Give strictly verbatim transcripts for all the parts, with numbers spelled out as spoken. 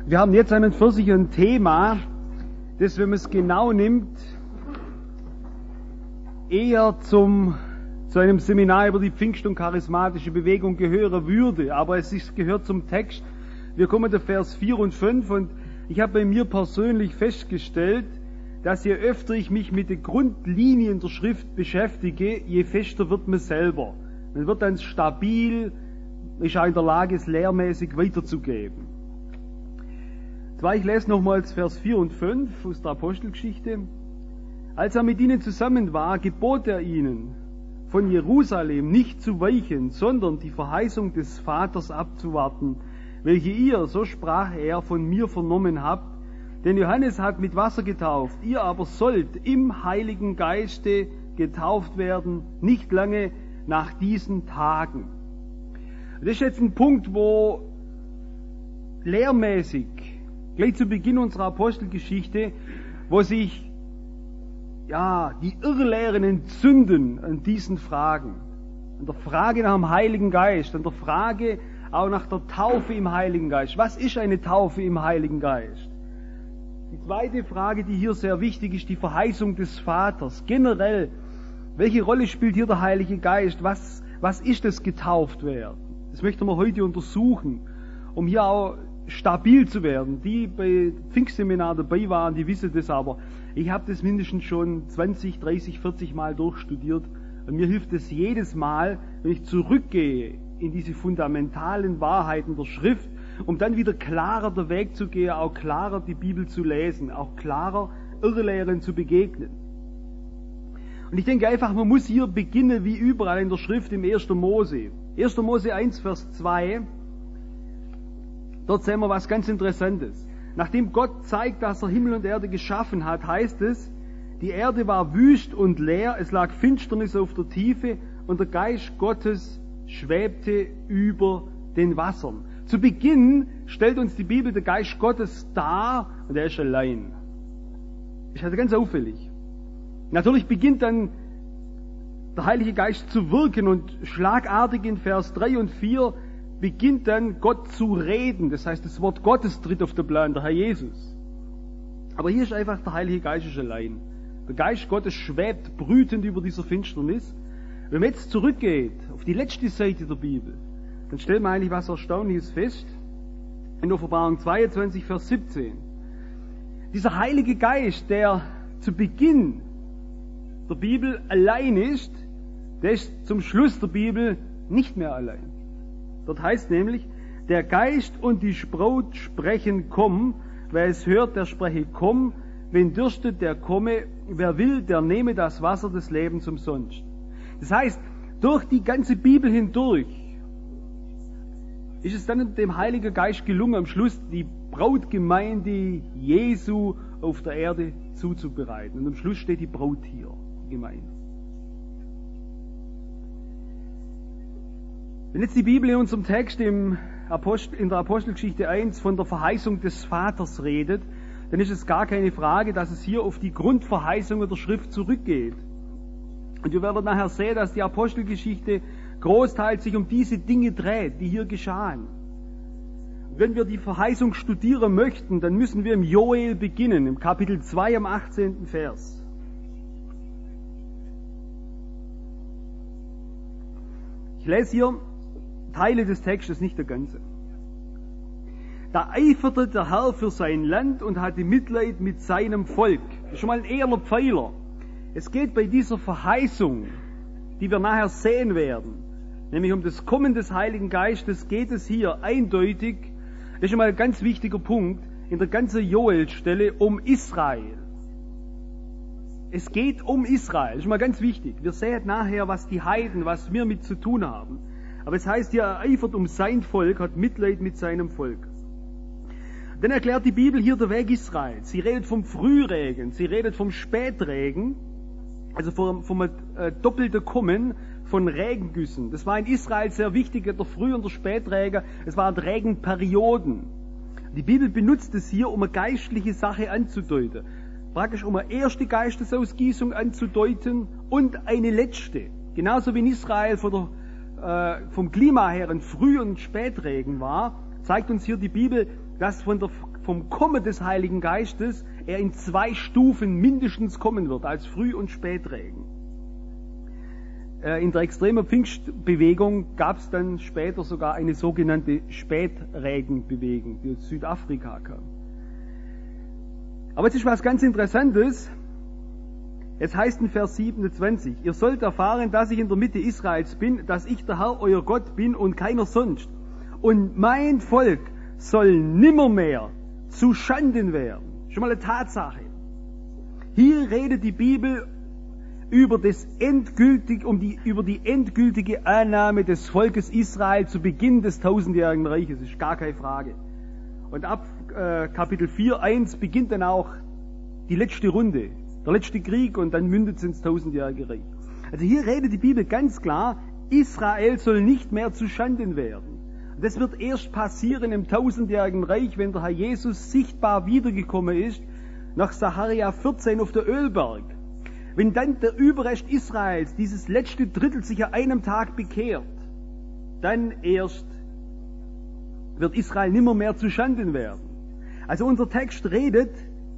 Wir haben jetzt an und für sich ein Thema, das, wenn man es genau nimmt, eher zum, zu einem Seminar über die Pfingst- und charismatische Bewegung gehören würde. Aber es ist, gehört zum Text. Wir kommen zu Vers vier und fünf und ich habe bei mir persönlich festgestellt, dass je öfter ich mich mit den Grundlinien der Schrift beschäftige, je fester wird man selber. Man wird dann stabil, ist auch in der Lage, es lehrmäßig weiterzugeben. Zwar, ich lese nochmals Vers vier und fünf aus der Apostelgeschichte. Als er mit ihnen zusammen war, gebot er ihnen, von Jerusalem nicht zu weichen, sondern die Verheißung des Vaters abzuwarten, welche ihr, so sprach er, von mir vernommen habt. Denn Johannes hat mit Wasser getauft, ihr aber sollt im Heiligen Geiste getauft werden, nicht lange nach diesen Tagen. Das ist jetzt ein Punkt, wo lehrmäßig, gleich zu Beginn unserer Apostelgeschichte, wo sich ja die Irrlehren entzünden an diesen Fragen. An der Frage nach dem Heiligen Geist, an der Frage auch nach der Taufe im Heiligen Geist. Was ist eine Taufe im Heiligen Geist? Die zweite Frage, die hier sehr wichtig ist, die Verheißung des Vaters. Generell, welche Rolle spielt hier der Heilige Geist? Was, was ist das getauft werden? Das möchten wir heute untersuchen, um hier auch stabil zu werden. Die bei Pfingstseminar dabei waren, die wissen das, aber ich habe das mindestens schon zwanzig, dreißig, vierzig Mal durchstudiert und mir hilft es jedes Mal, wenn ich zurückgehe in diese fundamentalen Wahrheiten der Schrift, um dann wieder klarer den Weg zu gehen, auch klarer die Bibel zu lesen, auch klarer Irrlehren zu begegnen. Und ich denke einfach, man muss hier beginnen, wie überall in der Schrift, im ersten Mose. erster Mose eins, Vers zwei. Dort sehen wir was ganz Interessantes. Nachdem Gott zeigt, dass er Himmel und Erde geschaffen hat, heißt es, die Erde war wüst und leer, es lag Finsternis auf der Tiefe und der Geist Gottes schwebte über den Wassern. Zu Beginn stellt uns die Bibel der Geist Gottes dar und er ist allein. Ist also ganz auffällig. Natürlich beginnt dann der Heilige Geist zu wirken und schlagartig in Vers drei und vier beginnt dann Gott zu reden. Das heißt, das Wort Gottes tritt auf den Plan, der Herr Jesus. Aber hier ist einfach der Heilige Geist ist allein. Der Geist Gottes schwebt brütend über dieser Finsternis. Wenn man jetzt zurückgeht auf die letzte Seite der Bibel, dann stellt man eigentlich was Erstaunliches fest. In Offenbarung zweiundzwanzig, Vers siebzehn. Dieser Heilige Geist, der zu Beginn der Bibel allein ist, der ist zum Schluss der Bibel nicht mehr allein. Dort heißt nämlich, der Geist und die Braut sprechen, komm. Wer es hört, der spreche, komm. Wen dürstet, der komme. Wer will, der nehme das Wasser des Lebens umsonst. Das heißt, durch die ganze Bibel hindurch ist es dann dem Heiligen Geist gelungen, am Schluss die Brautgemeinde Jesu auf der Erde zuzubereiten. Und am Schluss steht die Braut hier, die Gemeinde. Wenn jetzt die Bibel in unserem Text im Apostel, in der Apostelgeschichte eins von der Verheißung des Vaters redet, dann ist es gar keine Frage, dass es hier auf die Grundverheißungen der Schrift zurückgeht. Und wir werden nachher sehen, dass die Apostelgeschichte großteils sich um diese Dinge dreht, die hier geschahen. Wenn wir die Verheißung studieren möchten, dann müssen wir im Joel beginnen, im Kapitel zwei, am achtzehnten Vers. Ich lese hier Teile des Textes, nicht der ganze. Da eiferte der Herr für sein Land und hatte Mitleid mit seinem Volk. Das ist schon mal ein eherner Pfeiler. Es geht bei dieser Verheißung, die wir nachher sehen werden, nämlich um das Kommen des Heiligen Geistes, geht es hier eindeutig, das ist schon mal ein ganz wichtiger Punkt, in der ganzen Joel-Stelle um Israel. Es geht um Israel, das ist schon mal ganz wichtig. Wir sehen nachher, was die Heiden, was wir mit zu tun haben. Aber es heißt hier, er eifert um sein Volk, hat Mitleid mit seinem Volk. Dann erklärt die Bibel hier der Weg Israels. Sie redet vom Frühregen, sie redet vom Spätregen, also vom, vom äh, doppelten Kommen von Regengüssen. Das war in Israel sehr wichtig, der Früh- und der Spätregen, es waren Regenperioden. Die Bibel benutzt es hier, um eine geistliche Sache anzudeuten. Praktisch um eine erste Geistesausgießung anzudeuten und eine letzte. Genauso wie in Israel von der, äh, vom Klima her ein Früh- und Spätregen war, zeigt uns hier die Bibel, dass von der, vom Kommen des Heiligen Geistes er in zwei Stufen mindestens kommen wird, als Früh- und Spätregen. In der extremen Pfingstbewegung gab es dann später sogar eine sogenannte Spätregenbewegung, die aus Südafrika kam. Aber es ist was ganz Interessantes. Es heißt in Vers siebenundzwanzig, ihr sollt erfahren, dass ich in der Mitte Israels bin, dass ich der Herr, euer Gott bin und keiner sonst. Und mein Volk soll nimmermehr zu Schanden werden. Schon mal eine Tatsache. Hier redet die Bibel über das endgültig, um die, über die endgültige Annahme des Volkes Israel zu Beginn des tausendjährigen Reiches. Das ist gar keine Frage. Und ab äh, Kapitel vier, eins beginnt dann auch die letzte Runde, der letzte Krieg, und dann mündet es ins tausendjährige Reich. Also hier redet die Bibel ganz klar, Israel soll nicht mehr zu Schanden werden. Und das wird erst passieren im tausendjährigen Reich, wenn der Herr Jesus sichtbar wiedergekommen ist, nach Sacharja vierzehn auf der Ölberg. Wenn dann der Überrest Israels, dieses letzte Drittel, sich an einem Tag bekehrt, dann erst wird Israel nimmer mehr zu Schanden werden. Also unser Text redet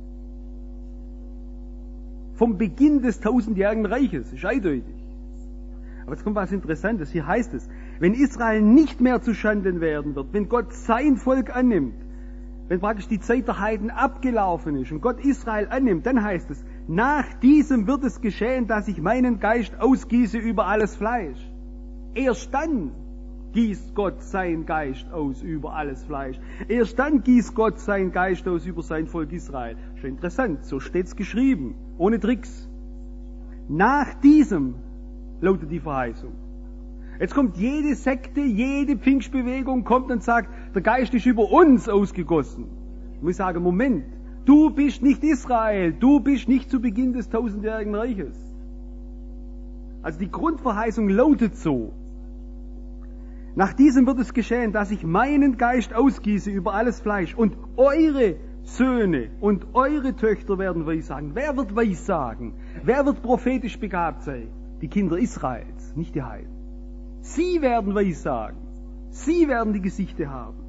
vom Beginn des tausendjährigen Reiches, ist eindeutig. Aber jetzt kommt was Interessantes, hier heißt es, wenn Israel nicht mehr zu Schanden werden wird, wenn Gott sein Volk annimmt, wenn praktisch die Zeit der Heiden abgelaufen ist und Gott Israel annimmt, dann heißt es, nach diesem wird es geschehen, dass ich meinen Geist ausgieße über alles Fleisch. Erst dann gießt Gott seinen Geist aus über alles Fleisch. Erst dann gießt Gott seinen Geist aus über sein Volk Israel. Schon interessant, so steht's geschrieben, ohne Tricks. Nach diesem lautet die Verheißung. Jetzt kommt jede Sekte, jede Pfingstbewegung kommt und sagt, der Geist ist über uns ausgegossen. Ich muss sagen, Moment, du bist nicht Israel, du bist nicht zu Beginn des tausendjährigen Reiches. Also die Grundverheißung lautet so. Nach diesem wird es geschehen, dass ich meinen Geist ausgieße über alles Fleisch und eure Söhne und eure Töchter werden Weissagen. Wer wird Weissagen? Wer wird prophetisch begabt sein? Die Kinder Israels, nicht die Heiden. Sie werden Weissagen. Sie werden die Gesichter haben.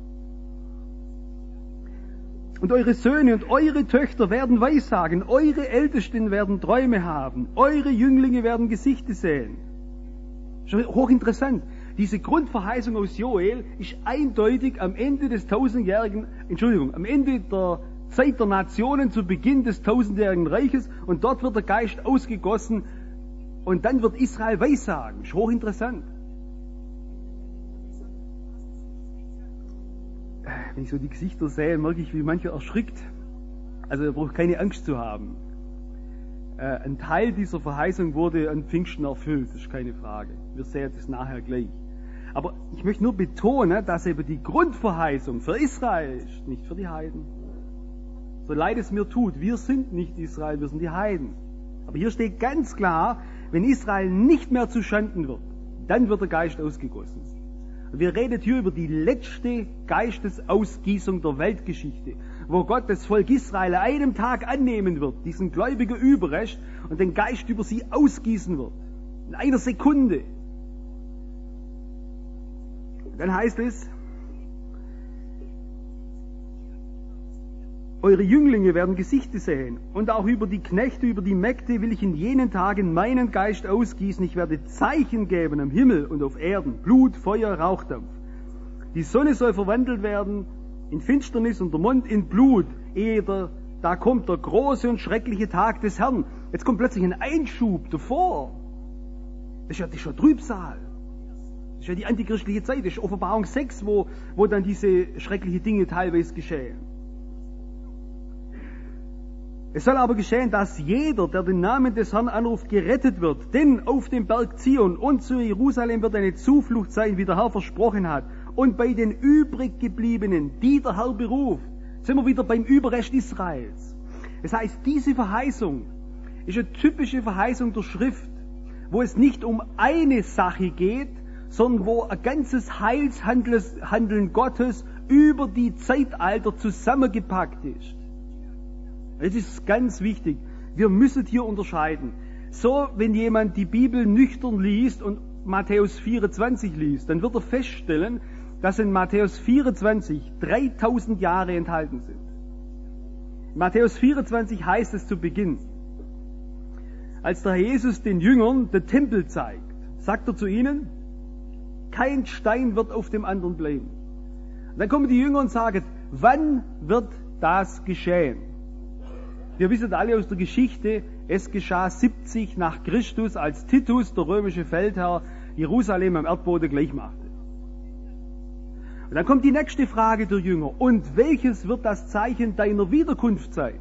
Und eure Söhne und eure Töchter werden Weissagen. Eure Ältesten werden Träume haben. Eure Jünglinge werden Gesichter sehen. Schon hochinteressant. Diese Grundverheißung aus Joel ist eindeutig am Ende des tausendjährigen, Entschuldigung, am Ende der Zeit der Nationen zu Beginn des tausendjährigen Reiches, und dort wird der Geist ausgegossen und dann wird Israel Weissagen. Ist hochinteressant. Wenn ich so die Gesichter sehe, merke ich, wie mancher erschrickt. Also er braucht keine Angst zu haben. Äh, ein Teil dieser Verheißung wurde an Pfingsten erfüllt, das ist keine Frage. Wir sehen das nachher gleich. Aber ich möchte nur betonen, dass eben die Grundverheißung für Israel ist, nicht für die Heiden. So leid es mir tut, wir sind nicht Israel, wir sind die Heiden. Aber hier steht ganz klar, wenn Israel nicht mehr zu Schanden wird, dann wird der Geist ausgegossen. Und wir reden hier über die letzte Geistesausgießung der Weltgeschichte, wo Gott das Volk Israel an einem Tag annehmen wird, diesen gläubigen Überrest, und den Geist über sie ausgießen wird. In einer Sekunde. Dann heißt es, eure Jünglinge werden Gesichter sehen, und auch über die Knechte, über die Mägde will ich in jenen Tagen meinen Geist ausgießen. Ich werde Zeichen geben am Himmel und auf Erden, Blut, Feuer, Rauchdampf. Die Sonne soll verwandelt werden in Finsternis und der Mond in Blut, ehe der, da kommt der große und schreckliche Tag des Herrn. Jetzt kommt plötzlich ein Einschub davor. Das ist ja, das ist ja Trübsal. Das ist ja die antichristliche Zeit, das ist Offenbarung sechs, wo, wo dann diese schrecklichen Dinge teilweise geschehen. Es soll aber geschehen, dass jeder, der den Namen des Herrn anruft, gerettet wird. Denn auf dem Berg Zion und zu Jerusalem wird eine Zuflucht sein, wie der Herr versprochen hat. Und bei den übrig gebliebenen, die der Herr beruft, sind wir wieder beim Überrest Israels. Das heißt, diese Verheißung ist eine typische Verheißung der Schrift, wo es nicht um eine Sache geht, sondern wo ein ganzes Heilshandeln Gottes über die Zeitalter zusammengepackt ist. Das ist ganz wichtig. Wir müssen hier unterscheiden. So, wenn jemand die Bibel nüchtern liest und Matthäus vierundzwanzig liest, dann wird er feststellen, dass in Matthäus vierundzwanzig dreitausend Jahre enthalten sind. In Matthäus vierundzwanzig heißt es zu Beginn, als der Herr Jesus den Jüngern den Tempel zeigt, sagt er zu ihnen, kein Stein wird auf dem anderen bleiben. Und dann kommen die Jünger und sagen, wann wird das geschehen? Wir wissen alle aus der Geschichte, es geschah siebzig nach Christus, als Titus, der römische Feldherr, Jerusalem am Erdboden gleich machte. Und dann kommt die nächste Frage der Jünger. Und welches wird das Zeichen deiner Wiederkunft sein?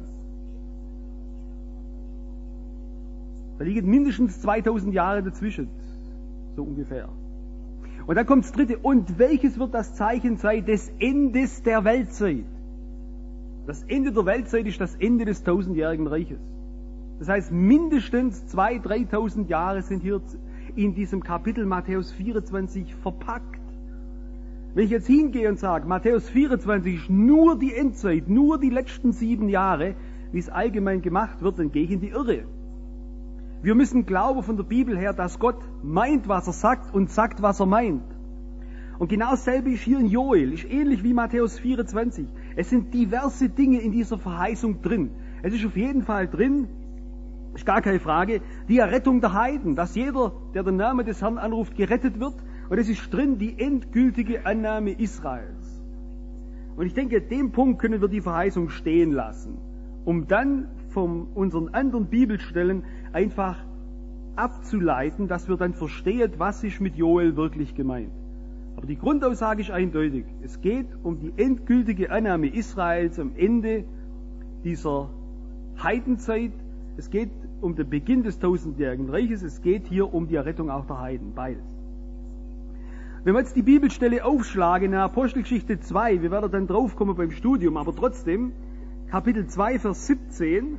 Da liegen mindestens zweitausend Jahre dazwischen, so ungefähr. Und dann kommt das dritte. Und welches wird das Zeichen sein des Endes der Weltzeit? Das Ende der Weltzeit ist das Ende des tausendjährigen Reiches. Das heißt, mindestens zweitausend, dreitausend Jahre sind hier in diesem Kapitel Matthäus vierundzwanzig verpackt. Wenn ich jetzt hingehe und sage, Matthäus vierundzwanzig ist nur die Endzeit, nur die letzten sieben Jahre, wie es allgemein gemacht wird, dann gehe ich in die Irre. Wir müssen glauben von der Bibel her, dass Gott meint, was er sagt und sagt, was er meint. Und genau dasselbe ist hier in Joel, ist ähnlich wie Matthäus vierundzwanzig. Es sind diverse Dinge in dieser Verheißung drin. Es ist auf jeden Fall drin, ist gar keine Frage, die Errettung der Heiden, dass jeder, der den Namen des Herrn anruft, gerettet wird. Und es ist drin die endgültige Annahme Israels. Und ich denke, an dem Punkt können wir die Verheißung stehen lassen, um dann von unseren anderen Bibelstellen einfach abzuleiten, dass wir dann verstehen, was ist mit Joel wirklich gemeint. Aber die Grundaussage ist eindeutig. Es geht um die endgültige Annahme Israels am Ende dieser Heidenzeit. Es geht um den Beginn des tausendjährigen Reiches. Es geht hier um die Errettung auch der Heiden. Beides. Wenn wir jetzt die Bibelstelle aufschlagen in der Apostelgeschichte zwei, wir werden dann draufkommen beim Studium, aber trotzdem, Kapitel zwei, Vers siebzehn,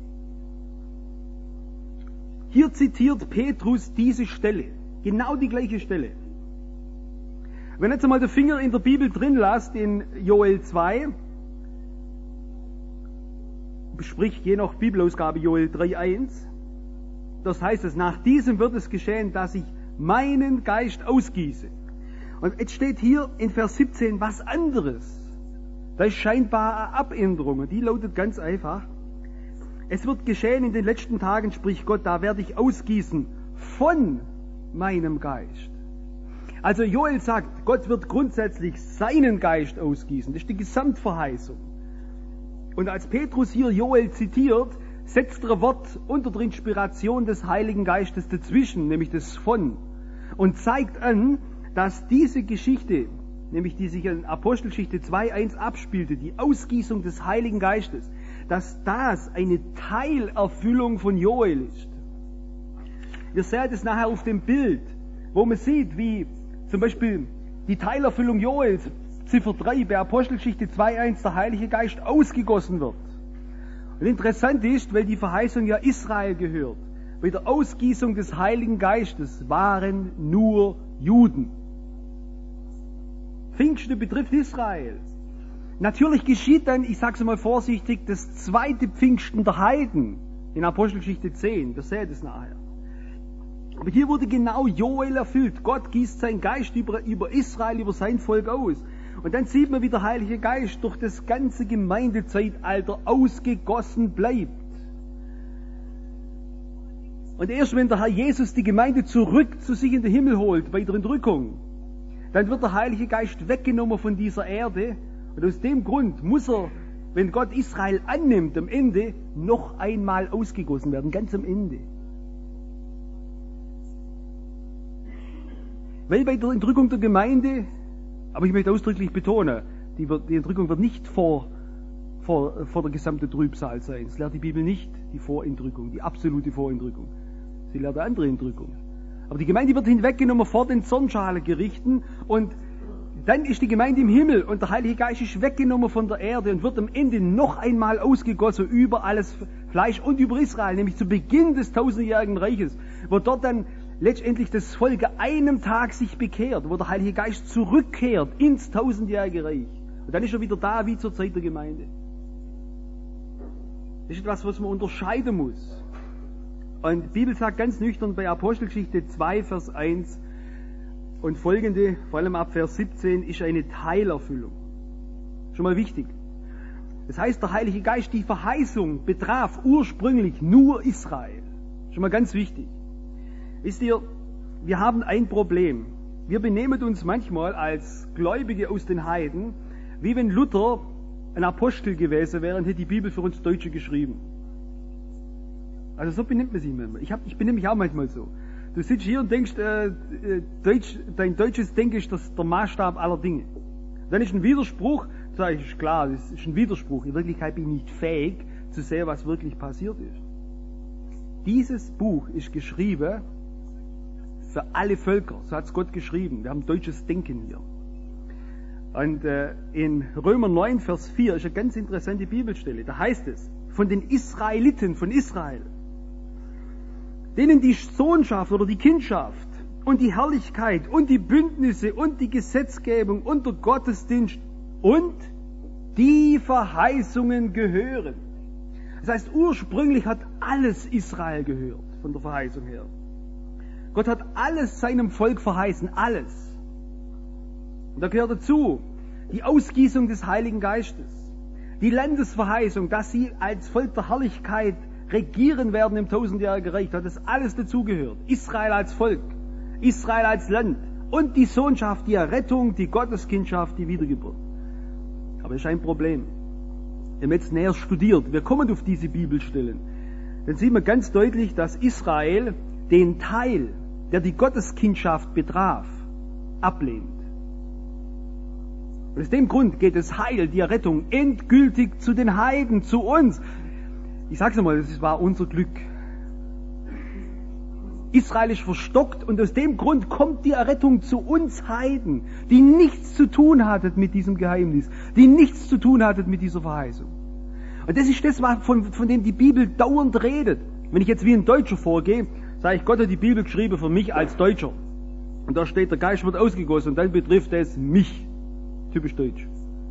hier zitiert Petrus diese Stelle, genau die gleiche Stelle. Wenn jetzt einmal der Finger in der Bibel drin lasst, in Joel zwei, sprich je nach Bibelausgabe Joel drei eins, das heißt es, nach diesem wird es geschehen, dass ich meinen Geist ausgieße. Und jetzt steht hier in Vers siebzehn was anderes. Da ist scheinbar eine Abänderung und die lautet ganz einfach, es wird geschehen in den letzten Tagen, spricht Gott, da werde ich ausgießen von meinem Geist. Also Joel sagt, Gott wird grundsätzlich seinen Geist ausgießen. Das ist die Gesamtverheißung. Und als Petrus hier Joel zitiert, setzt er ein Wort unter der Inspiration des Heiligen Geistes dazwischen, nämlich das von, und zeigt an, dass diese Geschichte, nämlich die sich in Apostelgeschichte zwei eins abspielte, die Ausgießung des Heiligen Geistes, dass das eine Teilerfüllung von Joel ist. Wir sehen das nachher auf dem Bild, wo man sieht, wie zum Beispiel die Teilerfüllung Joels, Ziffer drei bei Apostelgeschichte zwei eins, der Heilige Geist ausgegossen wird. Und interessant ist, weil die Verheißung ja Israel gehört, bei der Ausgießung des Heiligen Geistes waren nur Juden. Pfingsten betrifft Israel. Natürlich geschieht dann, ich sage es mal vorsichtig, das zweite Pfingsten der Heiden in Apostelgeschichte zehn. Wir sehen das nachher. Aber hier wurde genau Joel erfüllt. Gott gießt seinen Geist über, über Israel, über sein Volk aus. Und dann sieht man, wie der Heilige Geist durch das ganze Gemeindezeitalter ausgegossen bleibt. Und erst wenn der Herr Jesus die Gemeinde zurück zu sich in den Himmel holt, bei der Entrückung, dann wird der Heilige Geist weggenommen von dieser Erde. Und aus dem Grund muss er, wenn Gott Israel annimmt, am Ende noch einmal ausgegossen werden, ganz am Ende. Weil bei der Entrückung der Gemeinde, aber ich möchte ausdrücklich betonen, die, wird, die Entrückung wird nicht vor, vor, vor der gesamten Trübsal sein. Es lehrt die Bibel nicht, die Vorentrückung, die absolute Vorentrückung. Sie lehrt eine andere Entrückung. Aber die Gemeinde wird hinweggenommen vor den Zornschalengerichten und dann ist die Gemeinde im Himmel und der Heilige Geist ist weggenommen von der Erde und wird am Ende noch einmal ausgegossen über alles Fleisch und über Israel, nämlich zu Beginn des tausendjährigen Reiches, wo dort dann letztendlich das Volk an einem Tag sich bekehrt, wo der Heilige Geist zurückkehrt ins tausendjährige Reich. Und dann ist er wieder da, wie zur Zeit der Gemeinde. Das ist etwas, was man unterscheiden muss. Und die Bibel sagt ganz nüchtern bei Apostelgeschichte zwei, Vers eins, und folgende, vor allem ab Vers siebzehn, ist eine Teilerfüllung. Schon mal wichtig. Das heißt, der Heilige Geist, die Verheißung betraf ursprünglich nur Israel. Schon mal ganz wichtig. Wisst ihr, wir haben ein Problem. Wir benehmen uns manchmal als Gläubige aus den Heiden, wie wenn Luther ein Apostel gewesen wäre und hätte die Bibel für uns Deutsche geschrieben. Also so benimmt man sich manchmal. Ich, hab, ich benehme mich auch manchmal so. Du sitzt hier und denkst, äh, Deutsch, dein deutsches Denken ist das, der Maßstab aller Dinge. Dann ist ein Widerspruch, sage ich, ist klar, das ist ein Widerspruch. In Wirklichkeit bin ich nicht fähig zu sehen, was wirklich passiert ist. Dieses Buch ist geschrieben für alle Völker, so hat es Gott geschrieben. Wir haben deutsches Denken hier. Und äh, in Römer neun, Vers vier ist eine ganz interessante Bibelstelle. Da heißt es, von den Israeliten, von Israel, denen die Sohnschaft oder die Kindschaft und die Herrlichkeit und die Bündnisse und die Gesetzgebung und der Gottesdienst und die Verheißungen gehören. Das heißt, ursprünglich hat alles Israel gehört, von der Verheißung her. Gott hat alles seinem Volk verheißen, alles. Und da gehört dazu die Ausgießung des Heiligen Geistes, die Landesverheißung, dass sie als Volk der Herrlichkeit regieren werden im tausendjährigen Reich. Da hat das alles dazugehört. Israel als Volk, Israel als Land und die Sohnschaft, die Errettung, die Gotteskindschaft, die Wiedergeburt. Aber es ist ein Problem. Wir haben jetzt näher studiert, wir kommen auf diese Bibelstellen. Dann sehen wir ganz deutlich, dass Israel den Teil, der die Gotteskindschaft betraf, ablehnt. Und aus dem Grund geht das Heil, die Errettung, endgültig zu den Heiden, zu uns. Ich sag's einmal, das war unser Glück. Israel ist verstockt und aus dem Grund kommt die Errettung zu uns Heiden, die nichts zu tun hatten mit diesem Geheimnis, die nichts zu tun hatten mit dieser Verheißung. Und das ist das, von, von dem die Bibel dauernd redet. Wenn ich jetzt wie ein Deutscher vorgehe, sage ich, Gott hat die Bibel geschrieben für mich als Deutscher. Und da steht, der Geist wird ausgegossen und dann betrifft es mich. Typisch deutsch.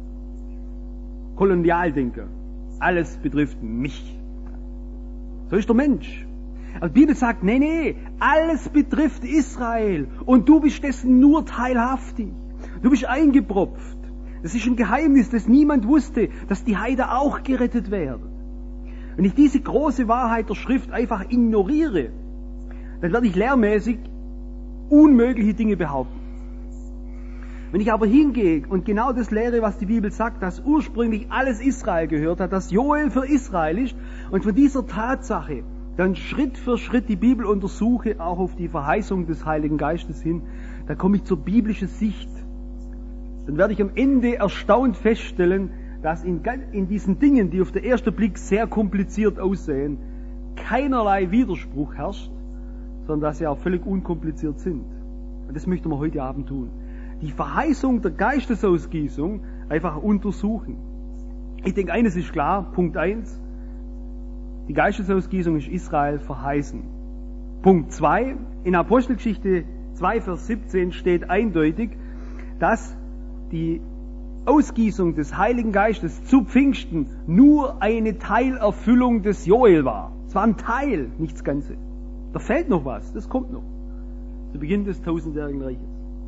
Kolonialdenker. Alles betrifft mich. So ist der Mensch. Aber die Bibel sagt, nee, nee, alles betrifft Israel und du bist dessen nur teilhaftig. Du bist eingepropft. Das ist ein Geheimnis, das niemand wusste, dass die Heiden auch gerettet werden. Wenn ich diese große Wahrheit der Schrift einfach ignoriere, dann werde ich lehrmäßig unmögliche Dinge behaupten. Wenn ich aber hingehe und genau das lehre, was die Bibel sagt, dass ursprünglich alles Israel gehört hat, dass Joel für Israel ist und von dieser Tatsache dann Schritt für Schritt die Bibel untersuche, auch auf die Verheißung des Heiligen Geistes hin, dann komme ich zur biblischen Sicht. Dann werde ich am Ende erstaunt feststellen, dass in, in diesen Dingen, die auf den ersten Blick sehr kompliziert aussehen, keinerlei Widerspruch herrscht, sondern dass sie auch völlig unkompliziert sind. Und das möchten wir heute Abend tun. Die Verheißung der Geistesausgießung einfach untersuchen. Ich denke, eines ist klar, Punkt eins, die Geistesausgießung ist Israel verheißen. Punkt zwei, in Apostelgeschichte zwei, Vers siebzehn steht eindeutig, dass die Ausgießung des Heiligen Geistes zu Pfingsten nur eine Teilerfüllung des Joel war. Es war ein Teil, nicht das Ganze. Da fehlt noch was, das kommt noch. Zu Beginn des tausendjährigen Reiches.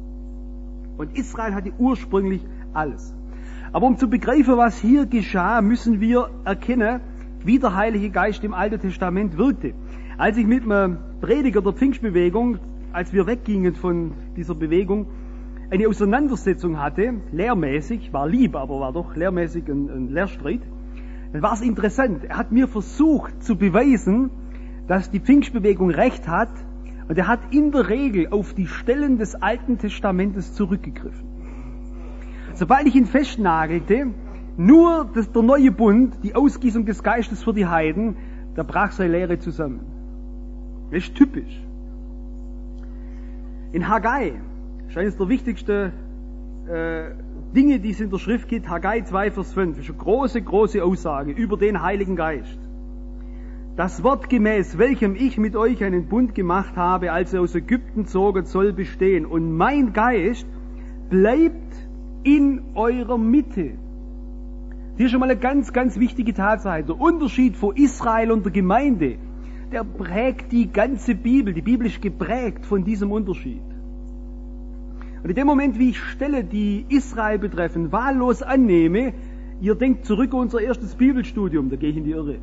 Und Israel hatte ursprünglich alles. Aber um zu begreifen, was hier geschah, müssen wir erkennen, wie der Heilige Geist im Alten Testament wirkte. Als ich mit einem Prediger der Pfingstbewegung, als wir weggingen von dieser Bewegung, eine Auseinandersetzung hatte, lehrmäßig, war lieb, aber war doch lehrmäßig ein, ein Lehrstreit, dann war es interessant. Er hat mir versucht zu beweisen, dass die Pfingstbewegung Recht hat, und er hat in der Regel auf die Stellen des Alten Testamentes zurückgegriffen. Sobald ich ihn festnagelte, nur das, der neue Bund, die Ausgießung des Geistes für die Heiden, da brach seine Lehre zusammen. Das ist typisch. In Haggai, das ist eines der wichtigsten äh, Dinge, die es in der Schrift gibt, Haggai zwei, Vers fünf, ist eine große, große Aussage über den Heiligen Geist. Das Wort gemäß, welchem ich mit euch einen Bund gemacht habe, als ihr aus Ägypten zoget, soll bestehen. Und mein Geist bleibt in eurer Mitte. Hier ist schon mal eine ganz, ganz wichtige Tatsache. Der Unterschied von Israel und der Gemeinde, der prägt die ganze Bibel. Die Bibel ist geprägt von diesem Unterschied. Und in dem Moment, wie ich Stelle, die Israel betreffen, wahllos annehme, ihr denkt zurück an unser erstes Bibelstudium, da gehe ich in die Irre.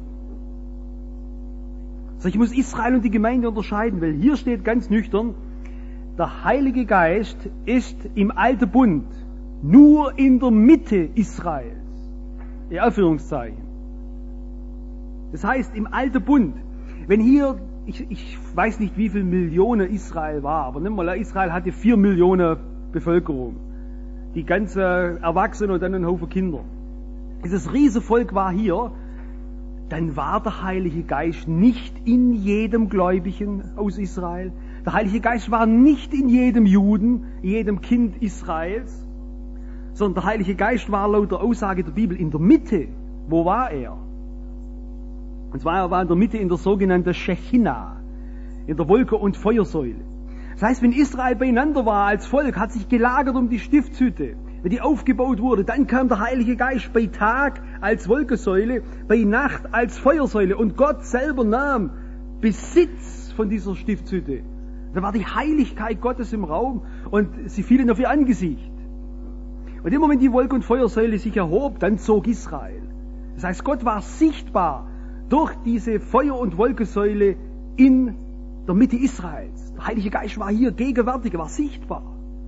Also ich muss Israel und die Gemeinde unterscheiden, weil hier steht ganz nüchtern, der Heilige Geist ist im Alten Bund nur in der Mitte Israels. In Anführungszeichen. Das heißt, im Alten Bund, wenn hier, ich, ich weiß nicht, wie viel Millionen Israel war, aber nimm mal, Israel hatte vier Millionen Bevölkerung. Die ganze Erwachsene und dann ein Haufen Kinder. Dieses Riesenvolk war hier, dann war der Heilige Geist nicht in jedem Gläubigen aus Israel. Der Heilige Geist war nicht in jedem Juden, in jedem Kind Israels, sondern der Heilige Geist war laut der Aussage der Bibel in der Mitte. Wo war er? Und zwar er war in der Mitte in der sogenannten Shechinah, in der Wolke- und Feuersäule. Das heißt, wenn Israel beieinander war als Volk, hat sich gelagert um die Stiftshütte. Wenn die aufgebaut wurde, dann kam der Heilige Geist bei Tag als Wolkensäule, bei Nacht als Feuersäule. Und Gott selber nahm Besitz von dieser Stiftshütte. Da war die Heiligkeit Gottes im Raum und sie fielen auf ihr Angesicht. Und im Moment die Wolke- und Feuersäule sich erhob, dann zog Israel. Das heißt, Gott war sichtbar durch diese Feuer- und Wolkensäule in der Mitte Israels. Der Heilige Geist war hier gegenwärtig, er war sichtbar.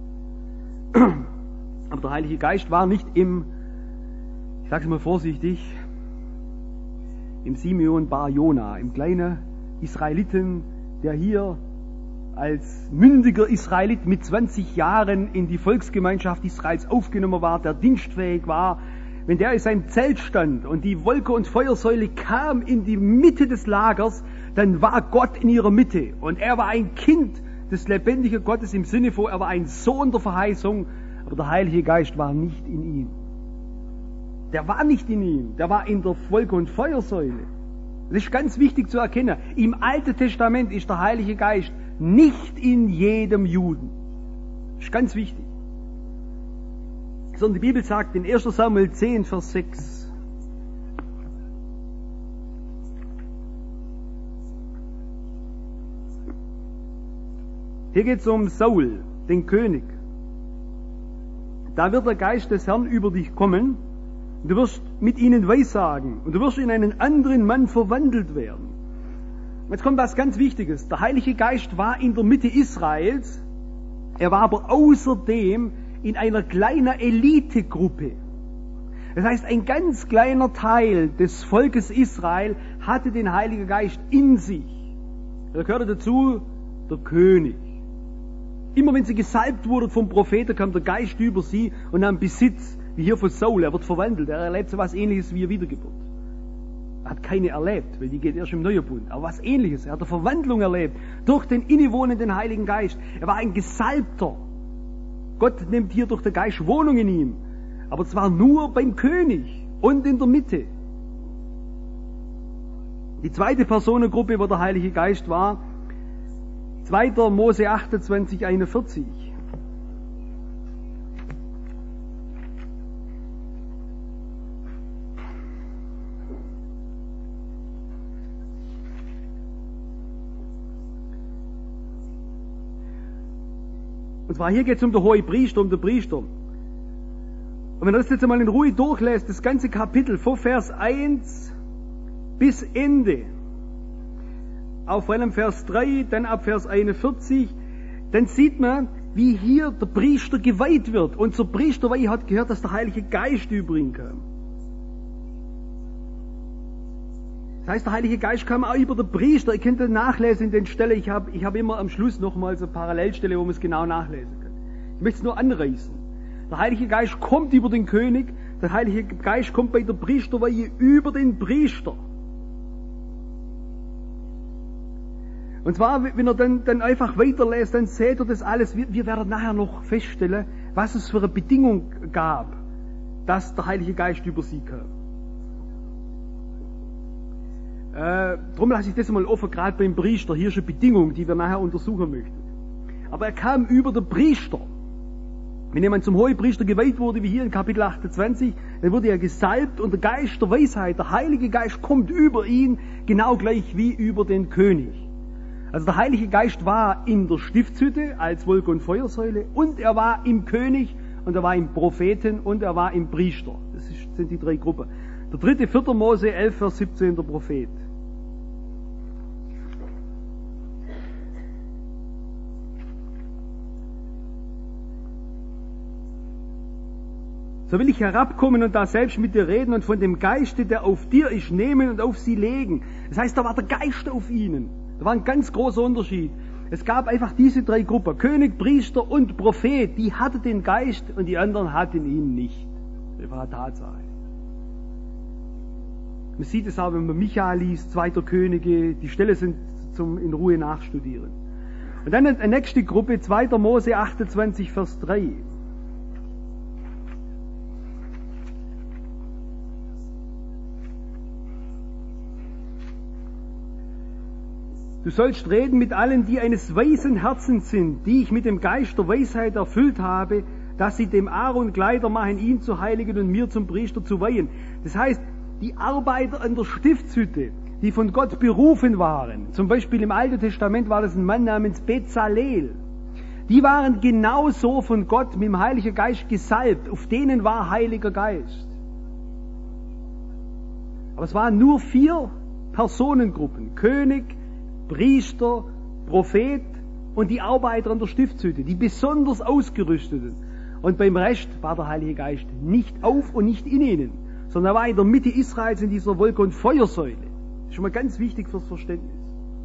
Aber der Heilige Geist war nicht im, ich sage es mal vorsichtig, im Simeon Bar Jona, im kleinen Israeliten, der hier als mündiger Israelit mit zwanzig Jahren in die Volksgemeinschaft Israels aufgenommen war, der dienstfähig war. Wenn der in seinem Zelt stand und die Wolke- und Feuersäule kam in die Mitte des Lagers, dann war Gott in ihrer Mitte. Und er war ein Kind des lebendigen Gottes im Sinne von, er war ein Sohn der Verheißung, aber der Heilige Geist war nicht in ihm. Der war nicht in ihm, der war in der Wolke- und Feuersäule. Das ist ganz wichtig zu erkennen. Im Alten Testament ist der Heilige Geist nicht in jedem Juden. Das ist ganz wichtig. Sondern die Bibel sagt in erster Samuel zehn, Vers sechs. Hier geht es um Saul, den König. Da wird der Geist des Herrn über dich kommen, und du wirst mit ihnen weissagen, und du wirst in einen anderen Mann verwandelt werden. Jetzt kommt was ganz Wichtiges. Der Heilige Geist war in der Mitte Israels, er war aber außerdem in einer kleinen Elitegruppe. Das heißt, ein ganz kleiner Teil des Volkes Israel hatte den Heiligen Geist in sich. Da gehörte dazu der König. Immer wenn sie gesalbt wurden vom Propheten, kam der Geist über sie und nahm Besitz, wie hier von Saul. Er wird verwandelt, er erlebt so was Ähnliches wie eine Wiedergeburt. Er hat keine erlebt, weil die geht erst im Neuen Bund. Aber was Ähnliches, er hat eine Verwandlung erlebt durch den innewohnenden Heiligen Geist. Er war ein Gesalbter. Gott nimmt hier durch den Geist Wohnung in ihm. Aber zwar nur beim König und in der Mitte. Die zweite Personengruppe, wo der Heilige Geist war, zweiter Mose achtundzwanzig, einundvierzig. Und zwar hier geht es um den hohen Priester, um den Priester. Und wenn er das jetzt einmal in Ruhe durchlässt, das ganze Kapitel, von Vers eins bis Ende, auf vor allem Vers drei, dann ab Vers einundvierzig, dann sieht man, wie hier der Priester geweiht wird. Und zur Priesterweihe hat gehört, dass der Heilige Geist über ihn kam. Das heißt, der Heilige Geist kam auch über den Priester. Ihr könnt das nachlesen in den Stellen. Ich habe ich hab immer am Schluss nochmal so eine Parallelstelle, wo man es genau nachlesen kann. Ich möchte es nur anreißen. Der Heilige Geist kommt über den König. Der Heilige Geist kommt bei der Priesterweihe über den Priester. Und zwar, wenn er dann, dann einfach weiterlässt, dann seht ihr das alles. Wir, wir werden nachher noch feststellen, was es für eine Bedingung gab, dass der Heilige Geist über sie kam. Äh, darum lasse ich das mal offen, gerade beim Priester. Hier ist eine Bedingung, die wir nachher untersuchen möchten. Aber er kam über den Priester. Wenn jemand zum Hohepriester geweiht wurde, wie hier in Kapitel achtundzwanzig, dann wurde er gesalbt und der Geist der Weisheit, der Heilige Geist, kommt über ihn, genau gleich wie über den König. Also der Heilige Geist war in der Stiftshütte als Wolke- und Feuersäule und er war im König und er war im Propheten und er war im Priester. Das ist, sind die drei Gruppen. Der dritte, vierter Mose elf, Vers siebzehn, der Prophet. So will ich herabkommen und da selbst mit dir reden und von dem Geiste, der auf dir ist, nehmen und auf sie legen. Das heißt, da war der Geist auf ihnen. Da war ein ganz großer Unterschied. Es gab einfach diese drei Gruppen, König, Priester und Prophet, die hatten den Geist und die anderen hatten ihn nicht. Das war eine Tatsache. Man sieht es auch, wenn man Micha liest, Zweiter Könige, die Stelle sind zum in Ruhe nachstudieren. Und dann eine nächste Gruppe, Zweiter Mose achtundzwanzig, Vers drei. Du sollst reden mit allen, die eines weisen Herzens sind, die ich mit dem Geist der Weisheit erfüllt habe, dass sie dem Aaron Kleider machen, ihn zu heiligen und mir zum Priester zu weihen. Das heißt, die Arbeiter an der Stiftshütte, die von Gott berufen waren, zum Beispiel im Alten Testament war das ein Mann namens Bezalel, die waren genauso von Gott mit dem Heiligen Geist gesalbt, auf denen war Heiliger Geist. Aber es waren nur vier Personengruppen, König, Priester, Prophet und die Arbeiter an der Stiftshütte, die besonders Ausgerüsteten. Und beim Rest war der Heilige Geist nicht auf und nicht in ihnen, sondern er war in der Mitte Israels in dieser Wolke- und Feuersäule. Das ist schon mal ganz wichtig fürs Verständnis.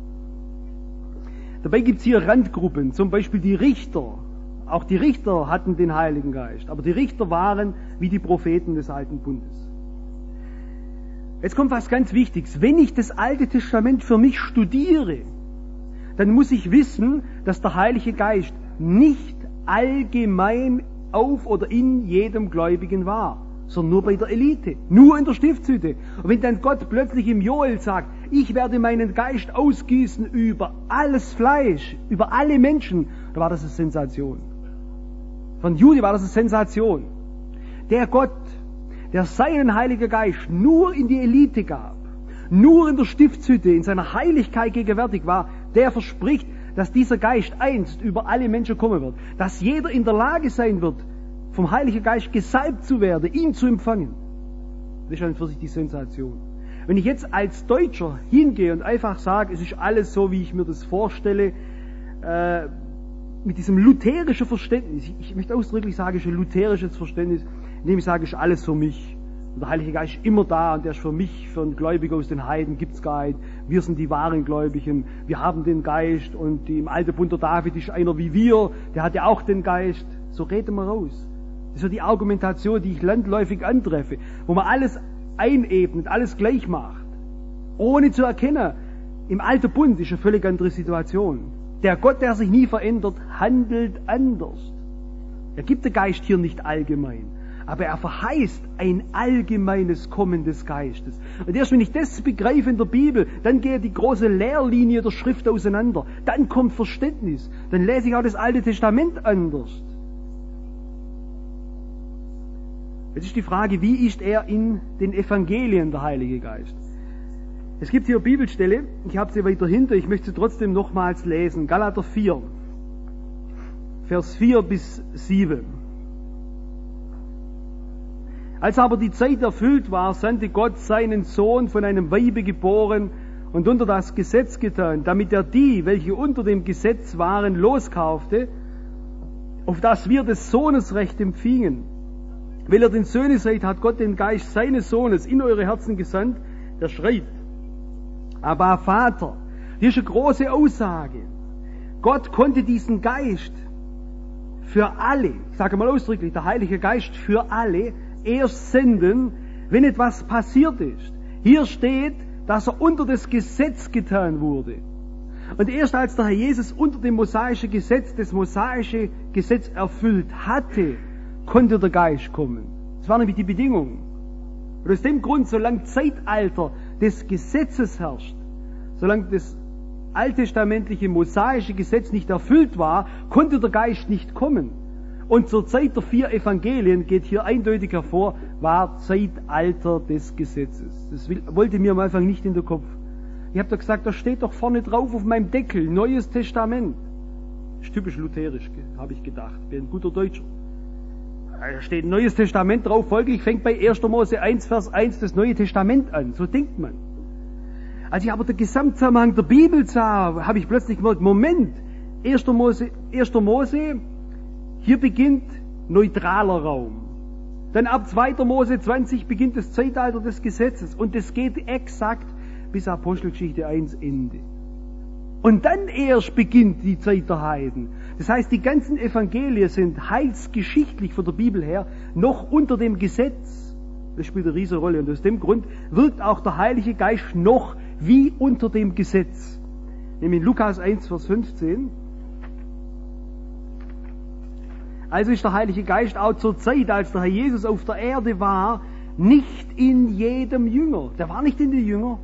Dabei gibt es hier Randgruppen, zum Beispiel die Richter. Auch die Richter hatten den Heiligen Geist, aber die Richter waren wie die Propheten des Alten Bundes. Jetzt kommt was ganz Wichtiges. Wenn ich das Alte Testament für mich studiere, dann muss ich wissen, dass der Heilige Geist nicht allgemein auf oder in jedem Gläubigen war, sondern nur bei der Elite, nur in der Stiftshütte. Und wenn dann Gott plötzlich im Joel sagt, ich werde meinen Geist ausgießen über alles Fleisch, über alle Menschen, dann war das eine Sensation. Von Jude war das eine Sensation. Der Gott, der seinen Heiligen Geist nur in die Elite gab, nur in der Stiftshütte, in seiner Heiligkeit gegenwärtig war, der verspricht, dass dieser Geist einst über alle Menschen kommen wird, dass jeder in der Lage sein wird, vom Heiligen Geist gesalbt zu werden, ihn zu empfangen. Das ist an und für sich die Sensation. Wenn ich jetzt als Deutscher hingehe und einfach sage, es ist alles so, wie ich mir das vorstelle, äh, mit diesem lutherischen Verständnis, ich, ich möchte ausdrücklich sagen, es ist ein lutherisches Verständnis, indem ich sage, es ist alles für mich. Und der Heilige Geist ist immer da und der ist für mich, für einen Gläubigen aus den Heiden, gibt's gar nicht. Wir sind die wahren Gläubigen, wir haben den Geist und die, im alten Bund der David ist einer wie wir, der hat ja auch den Geist. So reden wir raus. Das ist so die Argumentation, die ich landläufig antreffe, wo man alles einebnet, alles gleich macht, ohne zu erkennen, im alten Bund ist eine völlig andere Situation. Der Gott, der sich nie verändert, handelt anders. Er gibt den Geist hier nicht allgemein, aber er verheißt ein allgemeines Kommen des Geistes. Und erst wenn ich das begreife in der Bibel, dann geht die große Lehrlinie der Schrift auseinander. Dann kommt Verständnis. Dann lese ich auch das Alte Testament anders. Jetzt ist die Frage, wie ist er in den Evangelien, der Heilige Geist? Es gibt hier eine Bibelstelle, ich habe sie weiter hinter, ich möchte sie trotzdem nochmals lesen. Galater vier, Vers vier bis sieben. Als aber die Zeit erfüllt war, sandte Gott seinen Sohn von einem Weibe geboren und unter das Gesetz getan, damit er die, welche unter dem Gesetz waren, loskaufte, auf das wir des Sohnesrecht empfingen. Weil ihr den Söhne seid, hat Gott den Geist seines Sohnes in eure Herzen gesandt, der schreit, aber Vater. Hier ist eine große Aussage. Gott konnte diesen Geist für alle, ich sage mal ausdrücklich, der Heilige Geist für alle, erst senden, wenn etwas passiert ist. Hier steht, dass er unter das Gesetz getan wurde. Und erst als der Herr Jesus unter dem mosaischen Gesetz, das mosaische Gesetz erfüllt hatte, konnte der Geist kommen. Das war nämlich die Bedingung. Und aus dem Grund, solange Zeitalter des Gesetzes herrscht, solange das alttestamentliche mosaische Gesetz nicht erfüllt war, konnte der Geist nicht kommen. Und zur Zeit der vier Evangelien geht hier eindeutig hervor, war Zeitalter des Gesetzes. Das will, wollte mir am Anfang nicht in den Kopf. Ich habe doch gesagt, da steht doch vorne drauf auf meinem Deckel, Neues Testament. Das ist typisch lutherisch, habe ich gedacht. Ich bin ein guter Deutscher. Da steht Neues Testament drauf, folglich fängt bei erster Mose eins, Vers eins das Neue Testament an. So denkt man. Als ich aber den Gesamtzusammenhang der Bibel sah, habe ich plötzlich gemerkt, Moment, erster Mose, erster Mose, hier beginnt neutraler Raum. Dann ab zweiter Mose zwanzig beginnt das Zeitalter des Gesetzes und das geht exakt bis Apostelgeschichte eins Ende. Und dann erst beginnt die Zeit der Heiden. Das heißt, die ganzen Evangelien sind heilsgeschichtlich von der Bibel her noch unter dem Gesetz. Das spielt eine riesige Rolle und aus dem Grund wirkt auch der Heilige Geist noch wie unter dem Gesetz. Nämlich in Lukas eins, Vers fünfzehn. Also ist der Heilige Geist auch zur Zeit, als der Herr Jesus auf der Erde war, nicht in jedem Jünger. Der war nicht in den Jünger.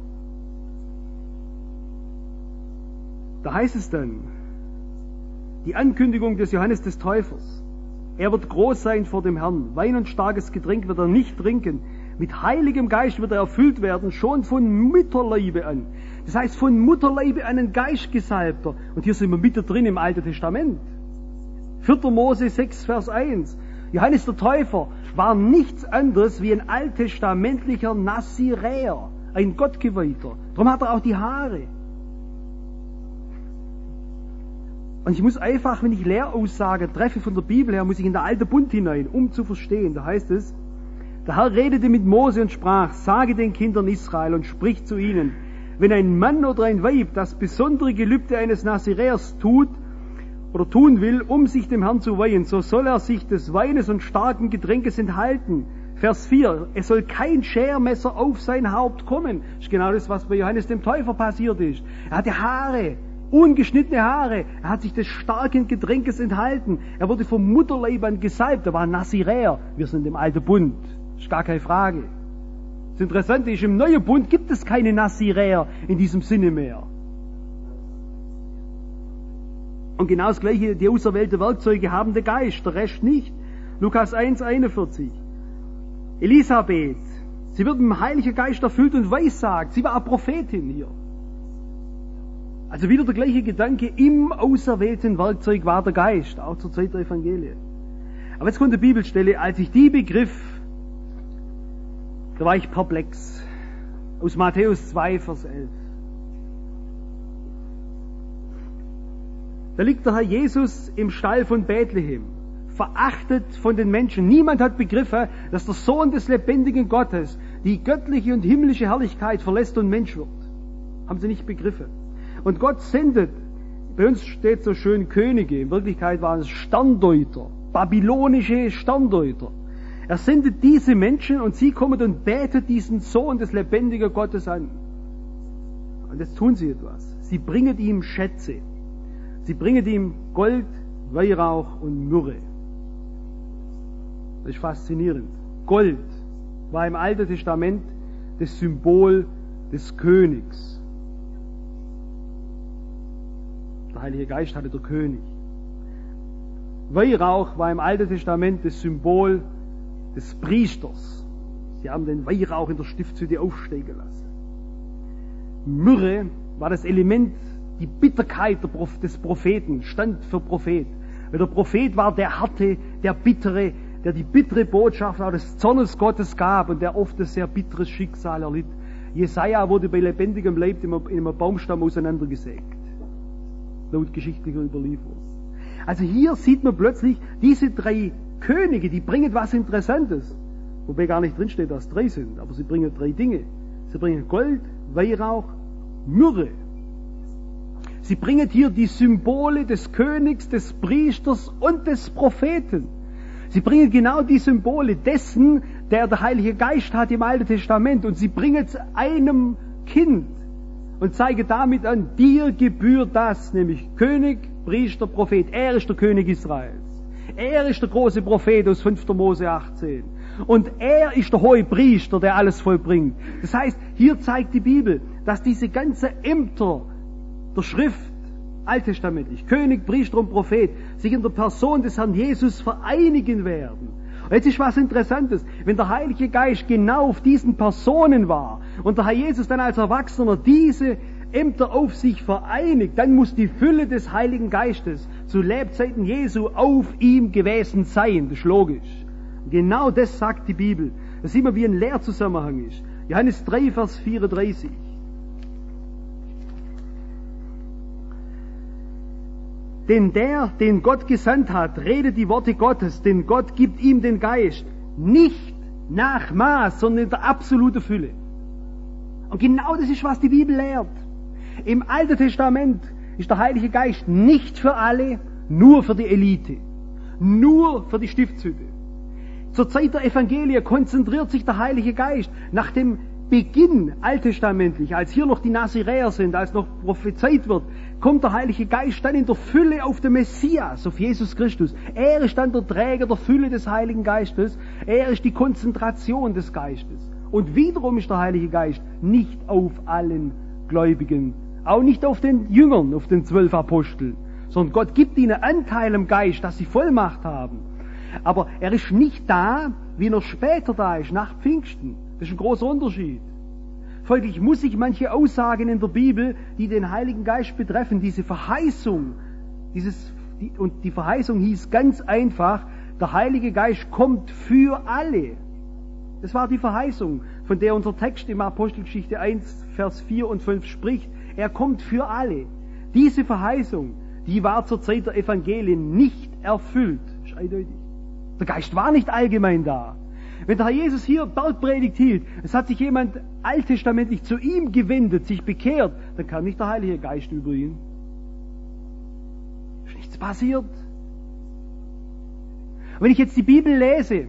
Da heißt es dann, die Ankündigung des Johannes des Täufers. Er wird groß sein vor dem Herrn. Wein und starkes Getränk wird er nicht trinken. Mit heiligem Geist wird er erfüllt werden, schon von Mutterleibe an. Das heißt, von Mutterleibe an ein Geistgesalbter. Und hier sind wir mittendrin im Alten Testament. vierter Mose sechs, Vers eins. Johannes der Täufer war nichts anderes wie ein alttestamentlicher Naziräer, ein Gottgeweihter. Darum hat er auch die Haare. Und ich muss einfach, wenn ich Lehraussagen treffe von der Bibel her, muss ich in den Alten Bund hinein, um zu verstehen. Da heißt es, der Herr redete mit Mose und sprach, sage den Kindern Israel und sprich zu ihnen, wenn ein Mann oder ein Weib das besondere Gelübde eines Naziräers tut oder tun will, um sich dem Herrn zu weihen, so soll er sich des Weines und starken Getränkes enthalten. Vers vier, es soll kein Schermesser auf sein Haupt kommen. Das ist genau das, was bei Johannes dem Täufer passiert ist. Er hatte Haare. Ungeschnittene Haare. Er hat sich des starken Getränkes enthalten. Er wurde vom Mutterleib an gesalbt. Er war ein Naziräer. Wir sind im Alten Bund. Das ist gar keine Frage. Das Interessante ist, im Neuen Bund gibt es keine Naziräer in diesem Sinne mehr. Und genau das Gleiche, die auserwählten Werkzeuge haben den Geist, der Rest nicht. Lukas eins, einundvierzig. Elisabeth, sie wird mit dem Heiligen Geist erfüllt und weissagt. Sie war eine Prophetin hier. Also wieder der gleiche Gedanke, im auserwählten Werkzeug war der Geist, auch zur Zeit der Evangelien. Aber jetzt kommt die Bibelstelle, als ich die begriff, da war ich perplex. Aus Matthäus zwei, Vers elf. Da liegt der Herr Jesus im Stall von Bethlehem, verachtet von den Menschen. Niemand hat begriffen, dass der Sohn des lebendigen Gottes die göttliche und himmlische Herrlichkeit verlässt und Mensch wird. Haben sie nicht begriffen. Und Gott sendet, bei uns steht so schön Könige, in Wirklichkeit waren es Sterndeuter, babylonische Sterndeuter. Er sendet diese Menschen und sie kommen und beten diesen Sohn des lebendigen Gottes an. Und jetzt tun sie etwas. Sie bringen ihm Schätze. Sie bringen ihm Gold, Weihrauch und Myrrhe. Das ist faszinierend. Gold war im Alten Testament das Symbol des Königs. Der Heilige Geist hatte der König. Weihrauch war im Alten Testament das Symbol des Priesters. Sie haben den Weihrauch in der Stiftshütte aufsteigen lassen. Myrrhe war das Element, die Bitterkeit des Propheten, stand für Prophet. Weil der Prophet war der harte, der bittere, der die bittere Botschaft auch des Zornes Gottes gab und der oft ein sehr bitteres Schicksal erlitt. Jesaja wurde bei lebendigem Leib in einem Baumstamm auseinandergesägt. Laut geschichtlicher Überlieferung. Also hier sieht man plötzlich diese drei Könige, die bringen was Interessantes. Wobei gar nicht drinsteht, dass es drei sind, aber sie bringen drei Dinge. Sie bringen Gold, Weihrauch, Myrrhe. Sie bringen hier die Symbole des Königs, des Priesters und des Propheten. Sie bringen genau die Symbole dessen, der der Heilige Geist hat im Alten Testament. Und sie bringen es einem Kind und zeigen damit an, dir gebührt das, nämlich König, Priester, Prophet. Er ist der König Israels. Er ist der große Prophet aus fünfter Mose achtzehn. Und er ist der hohe Priester, der alles vollbringt. Das heißt, hier zeigt die Bibel, dass diese ganzen Ämter der Schrift, alttestamentlich, König, Priester und Prophet, sich in der Person des Herrn Jesus vereinigen werden. Und jetzt ist was Interessantes, wenn der Heilige Geist genau auf diesen Personen war und der Herr Jesus dann als Erwachsener diese Ämter auf sich vereinigt, dann muss die Fülle des Heiligen Geistes zu Lebzeiten Jesu auf ihm gewesen sein. Das ist logisch. Genau das sagt die Bibel. Das sieht man, wie ein Lehrzusammenhang ist. Johannes drei, Vers vierunddreißig. Denn der, den Gott gesandt hat, redet die Worte Gottes, denn Gott gibt ihm den Geist. Nicht nach Maß, sondern in der absoluten Fülle. Und genau das ist, was die Bibel lehrt. Im Alten Testament ist der Heilige Geist nicht für alle, nur für die Elite. Nur für die Stiftshütte. Zur Zeit der Evangelien konzentriert sich der Heilige Geist nach dem Beginn alttestamentlich, als hier noch die Naziräer sind, als noch prophezeit wird, kommt der Heilige Geist dann in der Fülle auf den Messias, auf Jesus Christus. Er ist dann der Träger der Fülle des Heiligen Geistes. Er ist die Konzentration des Geistes. Und wiederum ist der Heilige Geist nicht auf allen Gläubigen, auch nicht auf den Jüngern, auf den zwölf Aposteln, sondern Gott gibt ihnen Anteil am Geist, dass sie Vollmacht haben. Aber er ist nicht da, wie er später da ist, nach Pfingsten. Das ist ein großer Unterschied. Folglich muss ich manche Aussagen in der Bibel, die den Heiligen Geist betreffen, diese Verheißung, dieses, die, und die Verheißung hieß ganz einfach, der Heilige Geist kommt für alle. Das war die Verheißung, von der unser Text im Apostelgeschichte eins, Vers vier und fünf spricht. Er kommt für alle. Diese Verheißung, die war zur Zeit der Evangelien nicht erfüllt. Das ist eindeutig. Der Geist war nicht allgemein da. Wenn der Herr Jesus hier Bergpredigt hielt, es hat sich jemand alttestamentlich zu ihm gewendet, sich bekehrt, dann kam nicht der Heilige Geist über ihn. Ist nichts passiert. Wenn ich jetzt die Bibel lese,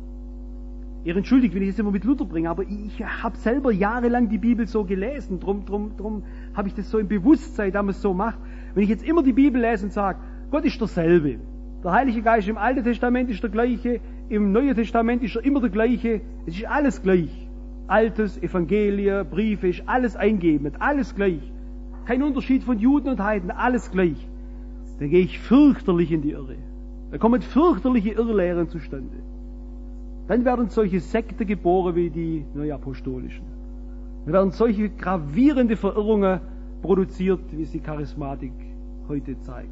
ihr entschuldigt, wenn ich das immer mit Luther bringe, aber ich habe selber jahrelang die Bibel so gelesen, drum, drum, drum habe ich das so im Bewusstsein, dass man es so macht. Wenn ich jetzt immer die Bibel lese und sage, Gott ist derselbe, der Heilige Geist im Alten Testament ist der gleiche, im Neuen Testament ist er immer der gleiche, es ist alles gleich. Altes, Evangelien, Briefe, ist alles eingeben, alles gleich. Kein Unterschied von Juden und Heiden, alles gleich. Dann gehe ich fürchterlich in die Irre. Da kommen fürchterliche Irrlehren zustande. Dann werden solche Sekten geboren wie die Neuapostolischen. Dann werden solche gravierende Verirrungen produziert, wie es die Charismatik heute zeigt.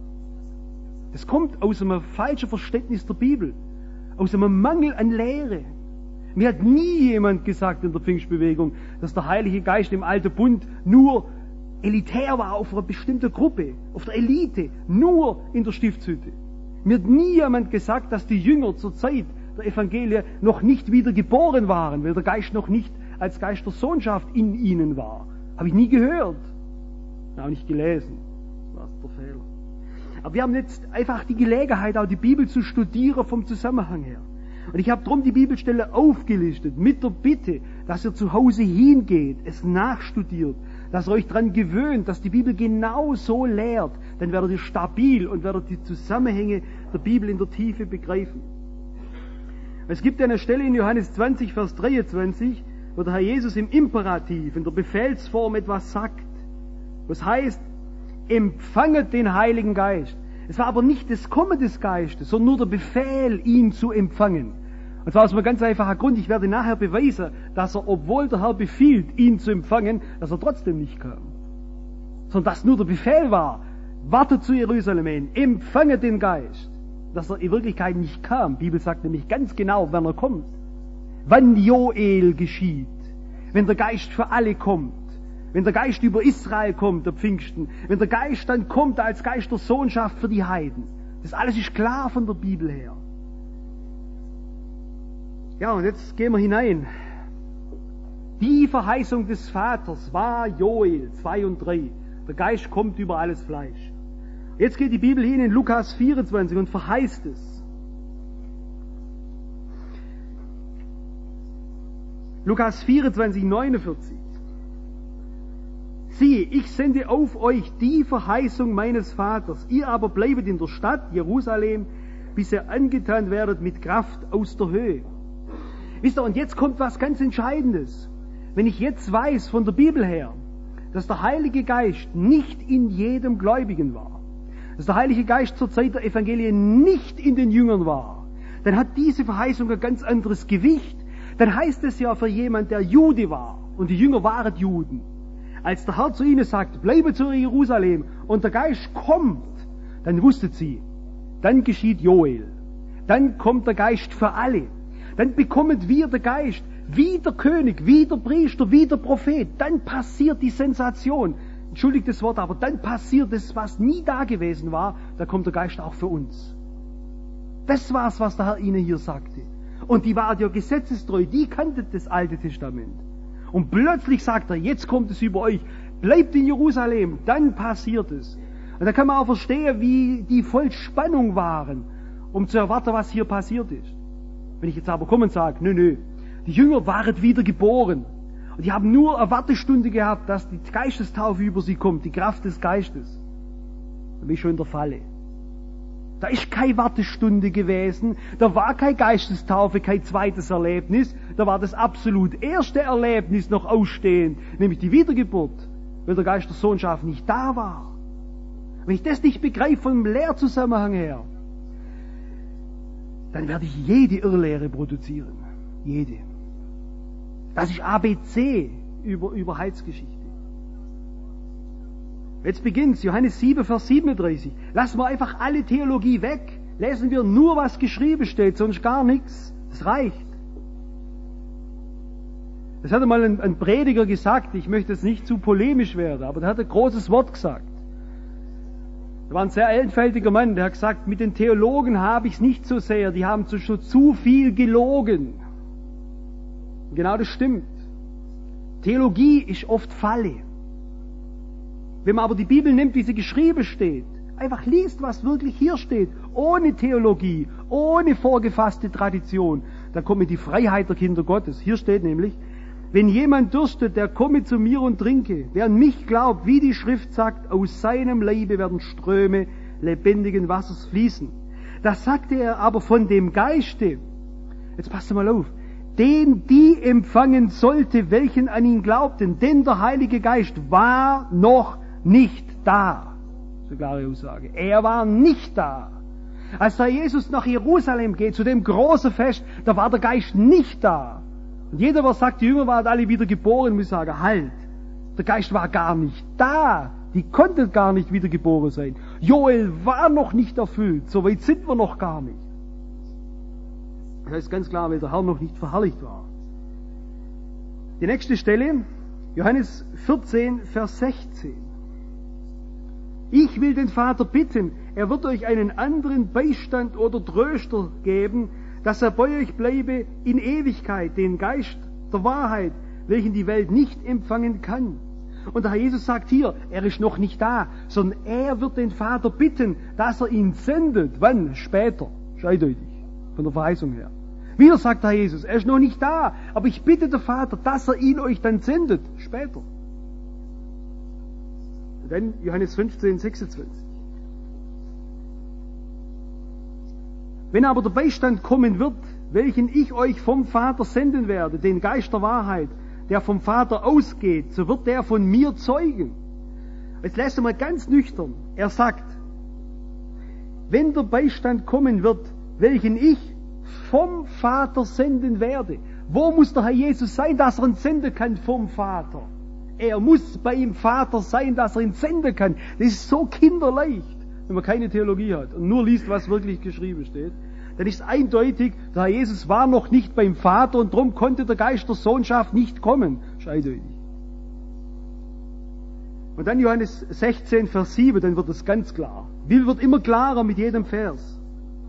Das kommt aus einem falschen Verständnis der Bibel, aus einem Mangel an Lehre. Mir hat nie jemand gesagt in der Pfingstbewegung, dass der Heilige Geist im Alten Bund nur elitär war auf einer bestimmten Gruppe, auf der Elite, nur in der Stiftshütte. Mir hat nie jemand gesagt, dass die Jünger zur Zeit der Evangelien noch nicht wieder geboren waren, weil der Geist noch nicht als Geist der Sohnschaft in ihnen war. Habe ich nie gehört. Auch nicht gelesen. Das war der Fehler. Aber wir haben jetzt einfach die Gelegenheit, auch die Bibel zu studieren vom Zusammenhang her. Und ich habe drum die Bibelstelle aufgelistet, mit der Bitte, dass ihr zu Hause hingeht, es nachstudiert, dass ihr euch daran gewöhnt, dass die Bibel genau so lehrt. Dann werdet ihr stabil und werdet die Zusammenhänge der Bibel in der Tiefe begreifen. Es gibt eine Stelle in Johannes zwanzig, Vers dreiundzwanzig, wo der Herr Jesus im Imperativ, in der Befehlsform etwas sagt. Was heißt, empfanget den Heiligen Geist. Es war aber nicht das Kommen des Geistes, sondern nur der Befehl, ihn zu empfangen. Und zwar aus einem ganz einfachen Grund. Ich werde nachher beweisen, dass er, obwohl der Herr befiehlt, ihn zu empfangen, dass er trotzdem nicht kam. Sondern dass nur der Befehl war, wartet zu Jerusalem hin, empfanget den Geist. Dass er in Wirklichkeit nicht kam. Die Bibel sagt nämlich ganz genau, wann er kommt. Wann Joel geschieht. Wenn der Geist für alle kommt. Wenn der Geist über Israel kommt, der Pfingsten. Wenn der Geist dann kommt als Geist der Sohnschaft für die Heiden. Das alles ist klar von der Bibel her. Ja, und jetzt gehen wir hinein. Die Verheißung des Vaters war Joel zwei und drei. Der Geist kommt über alles Fleisch. Jetzt geht die Bibel hin in Lukas vierundzwanzig und verheißt es. Lukas vierundzwanzig, neunundvierzig. Siehe, ich sende auf euch die Verheißung meines Vaters. Ihr aber bleibet in der Stadt Jerusalem, bis ihr angetan werdet mit Kraft aus der Höhe. Wisst ihr, und jetzt kommt was ganz Entscheidendes. Wenn ich jetzt weiß von der Bibel her, dass der Heilige Geist nicht in jedem Gläubigen war, dass der Heilige Geist zur Zeit der Evangelien nicht in den Jüngern war, dann hat diese Verheißung ein ganz anderes Gewicht. Dann heißt es ja für jemand, der Jude war, und die Jünger waren Juden, Als der Herr zu ihnen sagt, bleibe zu Jerusalem und der Geist kommt, dann wusstet sie, dann geschieht Joel. Dann kommt der Geist für alle. Dann bekommen wir den Geist, wie der König, wie der Priester, wie der Prophet. Dann passiert die Sensation. Entschuldigt das Wort, aber dann passiert das, was nie da gewesen war. Da kommt der Geist auch für uns. Das war's, was der Herr ihnen hier sagte. Und die waren ja gesetzestreu, die kannten das Alte Testament. Und plötzlich sagt er, jetzt kommt es über euch, bleibt in Jerusalem, dann passiert es. Und da kann man auch verstehen, wie die voll Spannung waren, um zu erwarten, was hier passiert ist. Wenn ich jetzt aber komme und sage, nö, nö, die Jünger waren wieder geboren. Und die haben nur eine Wartestunde gehabt, dass die Geistestaufe über sie kommt, die Kraft des Geistes. Dann bin ich schon in der Falle. Da ist keine Wartestunde gewesen, da war keine Geistestaufe, kein zweites Erlebnis, da war das absolut erste Erlebnis noch ausstehend, nämlich die Wiedergeburt, weil der Geist der Sohnschaft nicht da war. Wenn ich das nicht begreife vom Lehrzusammenhang her, dann werde ich jede Irrlehre produzieren. Jede. Das ist A B C über, über Heilsgeschichte. Jetzt beginnt's, Johannes sieben, Vers siebenunddreißig. Lassen wir einfach alle Theologie weg. Lesen wir nur, was geschrieben steht, sonst gar nichts. Das reicht. Das hat einmal ein, ein Prediger gesagt, ich möchte jetzt nicht zu polemisch werden, aber der hat ein großes Wort gesagt. Er war ein sehr einfältiger Mann, der hat gesagt, mit den Theologen habe ich es nicht so sehr, die haben zu, schon zu viel gelogen. Und genau das stimmt. Theologie ist oft Falle. Wenn man aber die Bibel nimmt, wie sie geschrieben steht, einfach liest, was wirklich hier steht, ohne Theologie, ohne vorgefasste Tradition, dann kommt mit die Freiheit der Kinder Gottes. Hier steht nämlich, wenn jemand dürstet, der komme zu mir und trinke. Wer an mich glaubt, wie die Schrift sagt, aus seinem Leibe werden Ströme lebendigen Wassers fließen. Das sagte er aber von dem Geiste. Jetzt passt mal auf. Den die empfangen sollte, welchen an ihn glaubten. Denn der Heilige Geist war noch nicht da. Das ist eine klare Aussage. Er war nicht da. Als der Jesus nach Jerusalem geht, zu dem großen Fest, da war der Geist nicht da. Und jeder, was sagt, die Jünger waren alle wieder geboren, muss sagen, halt, der Geist war gar nicht da. Die konnten gar nicht wieder geboren sein. Joel war noch nicht erfüllt. So weit sind wir noch gar nicht. Das heißt ganz klar, weil der Herr noch nicht verherrlicht war. Die nächste Stelle, Johannes vierzehn, Vers sechzehn. Ich will den Vater bitten, er wird euch einen anderen Beistand oder Tröster geben, dass er bei euch bleibe in Ewigkeit, den Geist der Wahrheit, welchen die Welt nicht empfangen kann. Und der Herr Jesus sagt hier, er ist noch nicht da, sondern er wird den Vater bitten, dass er ihn sendet. Wann? Später. Ist eindeutig. Von der Verheißung her. Wieder sagt der Herr Jesus, er ist noch nicht da, aber ich bitte den Vater, dass er ihn euch dann sendet. Später. Und dann Johannes fünfzehn, sechsundzwanzig. Wenn aber der Beistand kommen wird, welchen ich euch vom Vater senden werde, den Geist der Wahrheit, der vom Vater ausgeht, so wird der von mir zeugen. Jetzt lässt er mal ganz nüchtern. Er sagt, wenn der Beistand kommen wird, welchen ich vom Vater senden werde. Wo muss der Herr Jesus sein, dass er ihn senden kann vom Vater? Er muss bei ihm Vater sein, dass er ihn senden kann. Das ist so kinderleicht, wenn man keine Theologie hat und nur liest, was wirklich geschrieben steht. Dann ist eindeutig, der Herr Jesus war noch nicht beim Vater und darum konnte der Geist der Sohnschaft nicht kommen. Das ist eindeutig. Und dann Johannes sechzehn, Vers sieben, dann wird es ganz klar. Wie wird immer klarer mit jedem Vers.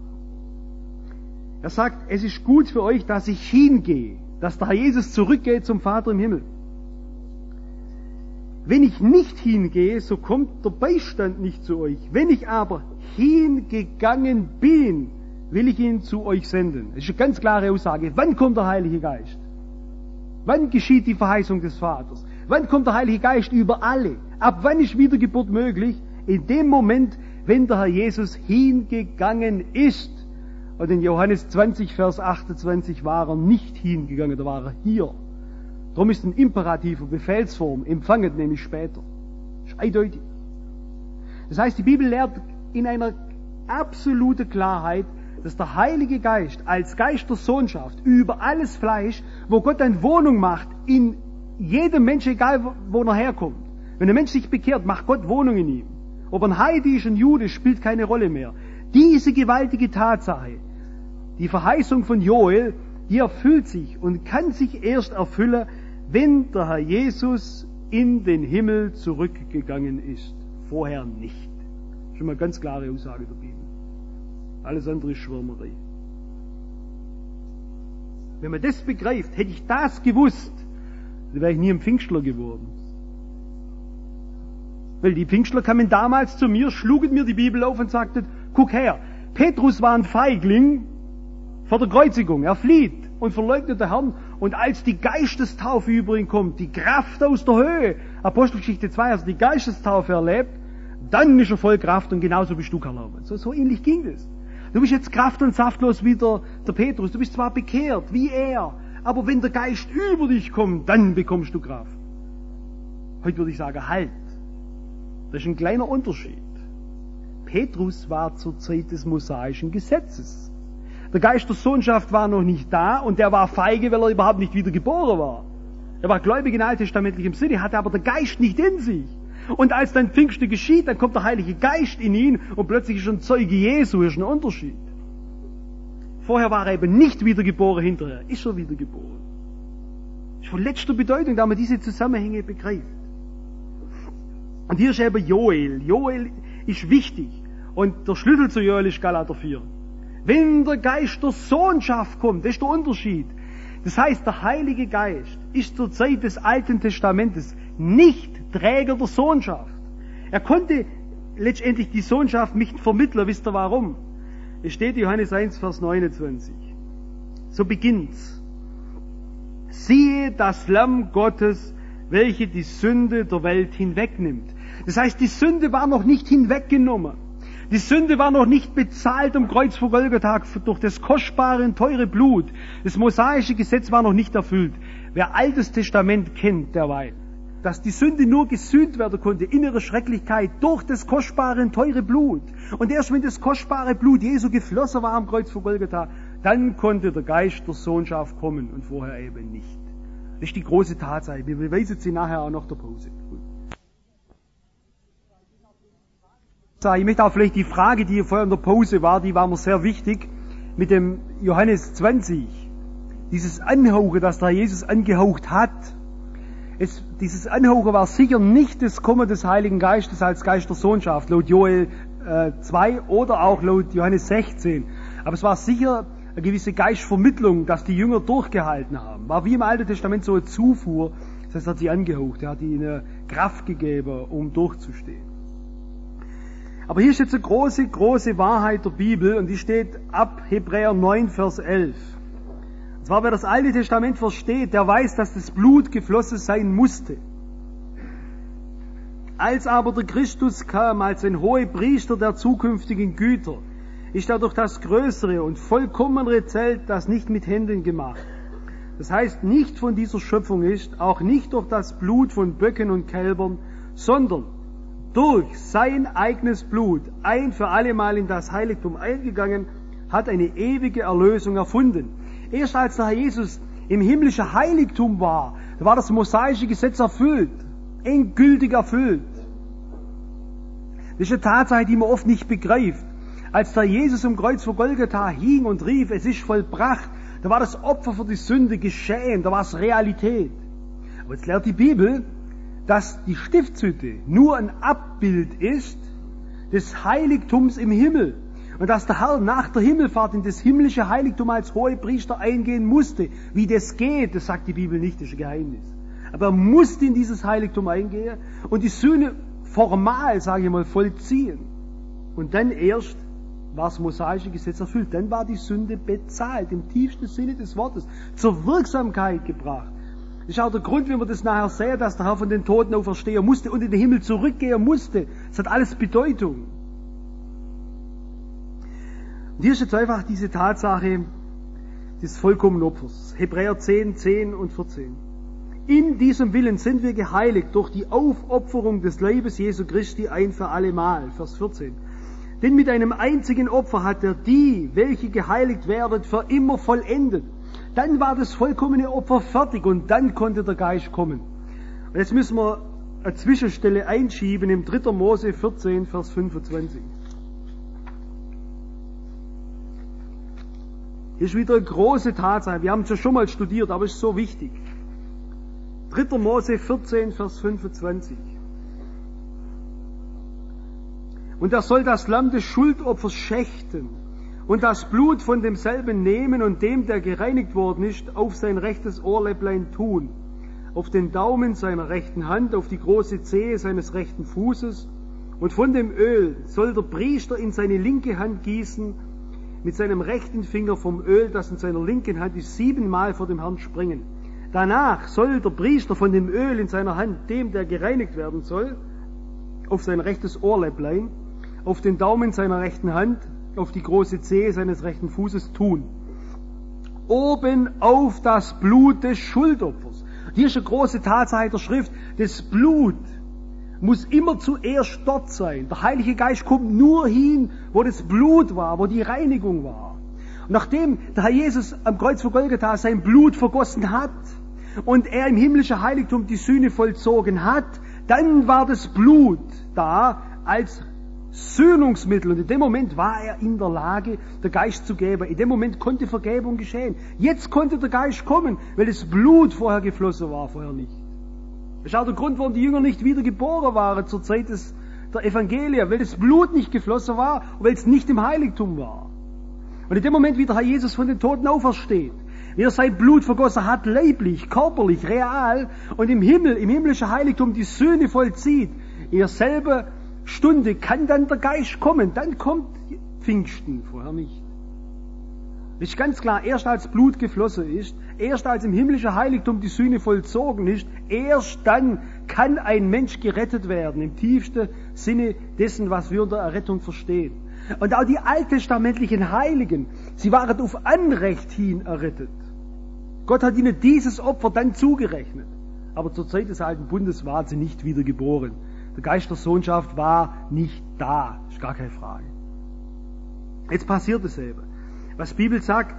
Er sagt, es ist gut für euch, dass ich hingehe, dass der Herr Jesus zurückgeht zum Vater im Himmel. Wenn ich nicht hingehe, so kommt der Beistand nicht zu euch. Wenn ich aber hingegangen bin, will ich ihn zu euch senden. Das ist eine ganz klare Aussage. Wann kommt der Heilige Geist? Wann geschieht die Verheißung des Vaters? Wann kommt der Heilige Geist über alle? Ab wann ist Wiedergeburt möglich? In dem Moment, wenn der Herr Jesus hingegangen ist. Und in Johannes zwanzig, Vers achtundzwanzig war er nicht hingegangen, da war er hier. Darum ist ein imperativer Befehlsform, empfangen nämlich später. Das ist eindeutig. Das heißt, die Bibel lehrt in einer absoluten Klarheit, dass der Heilige Geist als Geist der Sohnschaft über alles Fleisch, wo Gott eine Wohnung macht, in jedem Menschen, egal wo er herkommt, Wenn der Mensch sich bekehrt, macht Gott Wohnung in ihm. Ob ein Heide ist, ein Jude, spielt keine Rolle mehr. Diese gewaltige Tatsache, die Verheißung von Joel, die erfüllt sich und kann sich erst erfüllen, wenn der Herr Jesus in den Himmel zurückgegangen ist. Vorher nicht. Schon mal ganz klare Aussage der Bibel. Alles andere ist Schwärmerei. Wenn man das begreift, hätte ich das gewusst, dann wäre ich nie ein Pfingstler geworden. Weil die Pfingstler kamen damals zu mir, schlugen mir die Bibel auf und sagten, guck her, Petrus war ein Feigling vor der Kreuzigung. Er flieht und verleugnet den Herrn. Und als die Geistestaufe über ihn kommt, die Kraft aus der Höhe, Apostelgeschichte zwei, also die Geistestaufe erlebt, dann ist er voll Kraft und genauso bist du, Karl Hermann. So, so ähnlich ging das. Du bist jetzt kraft- und saftlos wie der, der Petrus. Du bist zwar bekehrt, wie er, aber wenn der Geist über dich kommt, dann bekommst du Kraft. Heute würde ich sagen, halt. Das ist ein kleiner Unterschied. Petrus war zur Zeit des mosaischen Gesetzes. Der Geist der Sohnschaft war noch nicht da und der war feige, weil er überhaupt nicht wiedergeboren war. Er war gläubig in alttestamentlichem Sinne, hatte aber der Geist nicht in sich. Und als dann Pfingsten geschieht, dann kommt der Heilige Geist in ihn und plötzlich ist er ein Zeuge Jesu, ist ein Unterschied. Vorher war er eben nicht wiedergeboren, hinterher ist er wiedergeboren. Das ist von letzter Bedeutung, da man diese Zusammenhänge begreift. Und hier ist eben Joel. Joel ist wichtig. Und der Schlüssel zu Joel ist Galater vier. Wenn der Geist der Sohnschaft kommt, das ist der Unterschied. Das heißt, der Heilige Geist ist zur Zeit des Alten Testamentes nicht Träger der Sohnschaft. Er konnte letztendlich die Sohnschaft nicht vermitteln. Wisst ihr warum? Es steht Johannes eins, Vers neunundzwanzig. So beginnt's. Siehe das Lamm Gottes, welche die Sünde der Welt hinwegnimmt. Das heißt, die Sünde war noch nicht hinweggenommen. Die Sünde war noch nicht bezahlt am Kreuz vor Golgatha durch das kostbare und teure Blut. Das mosaische Gesetz war noch nicht erfüllt. Wer Altes Testament kennt, der weiß, dass die Sünde nur gesühnt werden konnte, innere Schrecklichkeit, durch das kostbare und teure Blut. Und erst wenn das kostbare Blut Jesu geflossen war am Kreuz vor Golgatha, dann konnte der Geist der Sohnschaft kommen und vorher eben nicht. Das ist die große Tatsache. Wir beweisen sie nachher auch noch der Pause. Gut. Ich möchte auch vielleicht die Frage, die vorher in der Pause war, die war mir sehr wichtig, mit dem Johannes zwanzig. Dieses Anhauchen, das der Jesus angehaucht hat. Es, dieses Anhauchen war sicher nicht das Kommen des Heiligen Geistes als Geist der Sohnschaft, laut Joel äh, zwei oder auch laut Johannes sechzehn. Aber es war sicher eine gewisse Geistvermittlung, dass die Jünger durchgehalten haben. War wie im Alten Testament so eine Zufuhr. Das heißt, er hat sie angehaucht, er hat ihnen Kraft gegeben, um durchzustehen. Aber hier ist jetzt eine große, große Wahrheit der Bibel und die steht ab Hebräer neun, Vers elf. Und zwar, wer das Alte Testament versteht, der weiß, dass das Blut geflossen sein musste. Als aber der Christus kam, als ein Hohepriester der zukünftigen Güter, ist er durch das größere und vollkommenere Zelt, das nicht mit Händen gemacht, das heißt nicht von dieser Schöpfung ist, auch nicht durch das Blut von Böcken und Kälbern, sondern durch sein eigenes Blut ein für allemal in das Heiligtum eingegangen, hat eine ewige Erlösung erfunden. Erst als der Herr Jesus im himmlischen Heiligtum war, da war das mosaische Gesetz erfüllt, endgültig erfüllt. Das ist eine Tatsache, die man oft nicht begreift. Als der Jesus am Kreuz vor Golgatha hing und rief, es ist vollbracht, da war das Opfer für die Sünde geschehen, da war es Realität. Aber jetzt lehrt die Bibel, dass die Stiftshütte nur ein Abbild ist des Heiligtums im Himmel. Und dass der Herr nach der Himmelfahrt in das himmlische Heiligtum als Hohepriester eingehen musste. Wie das geht, das sagt die Bibel nicht, das ist ein Geheimnis. Aber er musste in dieses Heiligtum eingehen und die Sühne formal, sage ich mal, vollziehen. Und dann erst war das mosaische Gesetz erfüllt. Dann war die Sünde bezahlt, im tiefsten Sinne des Wortes, zur Wirksamkeit gebracht. Das ist auch der Grund, wenn wir das nachher sehen, dass der Herr von den Toten auferstehen musste und in den Himmel zurückgehen musste. Das hat alles Bedeutung. Und hier ist jetzt einfach diese Tatsache des vollkommenen Opfers. Hebräer zehn, zehn und vierzehn. In diesem Willen sind wir geheiligt durch die Aufopferung des Leibes Jesu Christi ein für allemal. Vers vierzehn. Denn mit einem einzigen Opfer hat er die, welche geheiligt werden, für immer vollendet. Dann war das vollkommene Opfer fertig und dann konnte der Geist kommen. Und jetzt müssen wir eine Zwischenstelle einschieben im dritter Mose vierzehn, Vers fünfundzwanzig. Hier ist wieder eine große Tatsache. Wir haben es ja schon mal studiert, aber es ist so wichtig. dritter Mose vierzehn, Vers fünfundzwanzig. Und er soll das Lamm des Schuldopfers schächten und das Blut von demselben nehmen und dem, der gereinigt worden ist, auf sein rechtes Ohrläpplein tun, auf den Daumen seiner rechten Hand, auf die große Zehe seines rechten Fußes, und von dem Öl soll der Priester in seine linke Hand gießen, mit seinem rechten Finger vom Öl, das in seiner linken Hand ist, siebenmal vor dem Herrn springen. Danach soll der Priester von dem Öl in seiner Hand, dem, der gereinigt werden soll, auf sein rechtes Ohrläpplein, auf den Daumen seiner rechten Hand, auf die große Zehe seines rechten Fußes tun. Oben auf das Blut des Schuldopfers. Hier ist eine große Tatsache der Schrift. Das Blut muss immer zuerst dort sein. Der Heilige Geist kommt nur hin, wo das Blut war, wo die Reinigung war. Und nachdem der Herr Jesus am Kreuz von Golgatha sein Blut vergossen hat und er im himmlischen Heiligtum die Sühne vollzogen hat, dann war das Blut da als Sühnungsmittel. Und in dem Moment war er in der Lage, der Geist zu geben. In dem Moment konnte Vergebung geschehen. Jetzt konnte der Geist kommen, weil das Blut vorher geflossen war, vorher nicht. Das ist auch der Grund, warum die Jünger nicht wieder geboren waren zur Zeit des, der Evangelien, weil das Blut nicht geflossen war und weil es nicht im Heiligtum war. Und in dem Moment, wie der Herr Jesus von den Toten aufersteht, wie er sein Blut vergossen hat, leiblich, körperlich, real, und im Himmel, im himmlischen Heiligtum die Sühne vollzieht, in derselben Stunde kann dann der Geist kommen, dann kommt Pfingsten, vorher nicht. Das ist ganz klar, erst als Blut geflossen ist, erst als im himmlischen Heiligtum die Sühne vollzogen ist, erst dann kann ein Mensch gerettet werden, im tiefsten Sinne dessen, was wir unter Errettung verstehen. Und auch die alttestamentlichen Heiligen, sie waren auf Anrecht hin errettet. Gott hat ihnen dieses Opfer dann zugerechnet. Aber zur Zeit des Alten Bundes waren sie nicht wiedergeboren. Der Geist der Sohnschaft war nicht da, ist gar keine Frage. Jetzt passiert es eben. Was die Bibel sagt,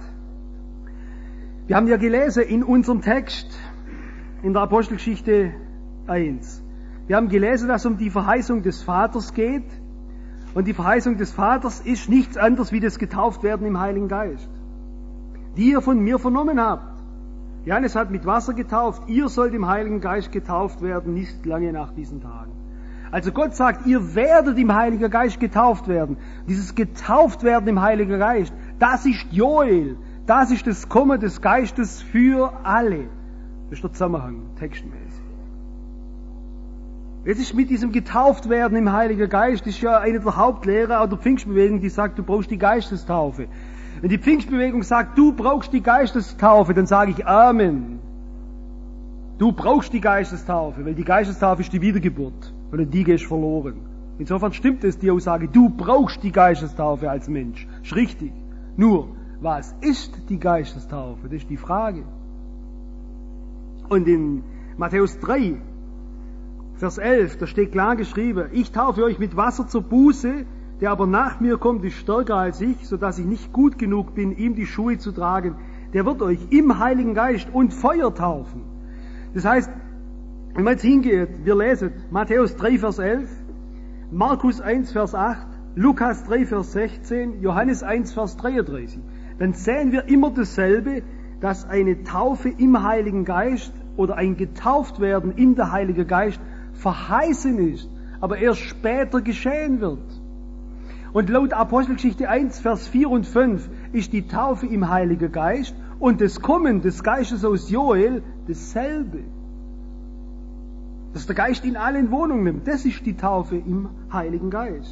wir haben ja gelesen in unserem Text, in der Apostelgeschichte eins. Wir haben gelesen, dass es um die Verheißung des Vaters geht. Und die Verheißung des Vaters ist nichts anderes wie das Getauftwerden im Heiligen Geist. Die ihr von mir vernommen habt. Johannes hat mit Wasser getauft, ihr sollt im Heiligen Geist getauft werden, nicht lange nach diesen Tagen. Also Gott sagt, ihr werdet im Heiligen Geist getauft werden. Dieses getauft werden im Heiligen Geist, das ist Joel. Das ist das Kommen des Geistes für alle. Das ist der Zusammenhang, textmäßig. Jetzt ist mit diesem getauft werden im Heiligen Geist, das ist ja eine der Hauptlehrer der Pfingstbewegung, die sagt, du brauchst die Geistestaufe. Wenn die Pfingstbewegung sagt, du brauchst die Geistestaufe, dann sage ich Amen. Du brauchst die Geistestaufe, weil die Geistestaufe ist die Wiedergeburt. Und die gehst verloren. Insofern stimmt es, die Aussage, du brauchst die Geistestaufe als Mensch. Ist richtig. Nur, was ist die Geistestaufe? Das ist die Frage. Und in Matthäus drei, Vers elf, da steht klar geschrieben, ich taufe euch mit Wasser zur Buße, der aber nach mir kommt, ist stärker als ich, so dass ich nicht gut genug bin, ihm die Schuhe zu tragen. Der wird euch im Heiligen Geist und Feuer taufen. Das heißt, wenn man jetzt hingeht, wir lesen Matthäus drei, Vers elf, Markus eins, Vers acht, Lukas drei, Vers sechzehn, Johannes eins, Vers dreiunddreißig, dann sehen wir immer dasselbe, dass eine Taufe im Heiligen Geist oder ein Getauftwerden in der Heilige Geist verheißen ist, aber erst später geschehen wird. Und laut Apostelgeschichte eins, Vers vier und fünf ist die Taufe im Heiligen Geist und das Kommen des Geistes aus Joel dasselbe. Dass der Geist in allen Wohnungen nimmt, das ist die Taufe im Heiligen Geist.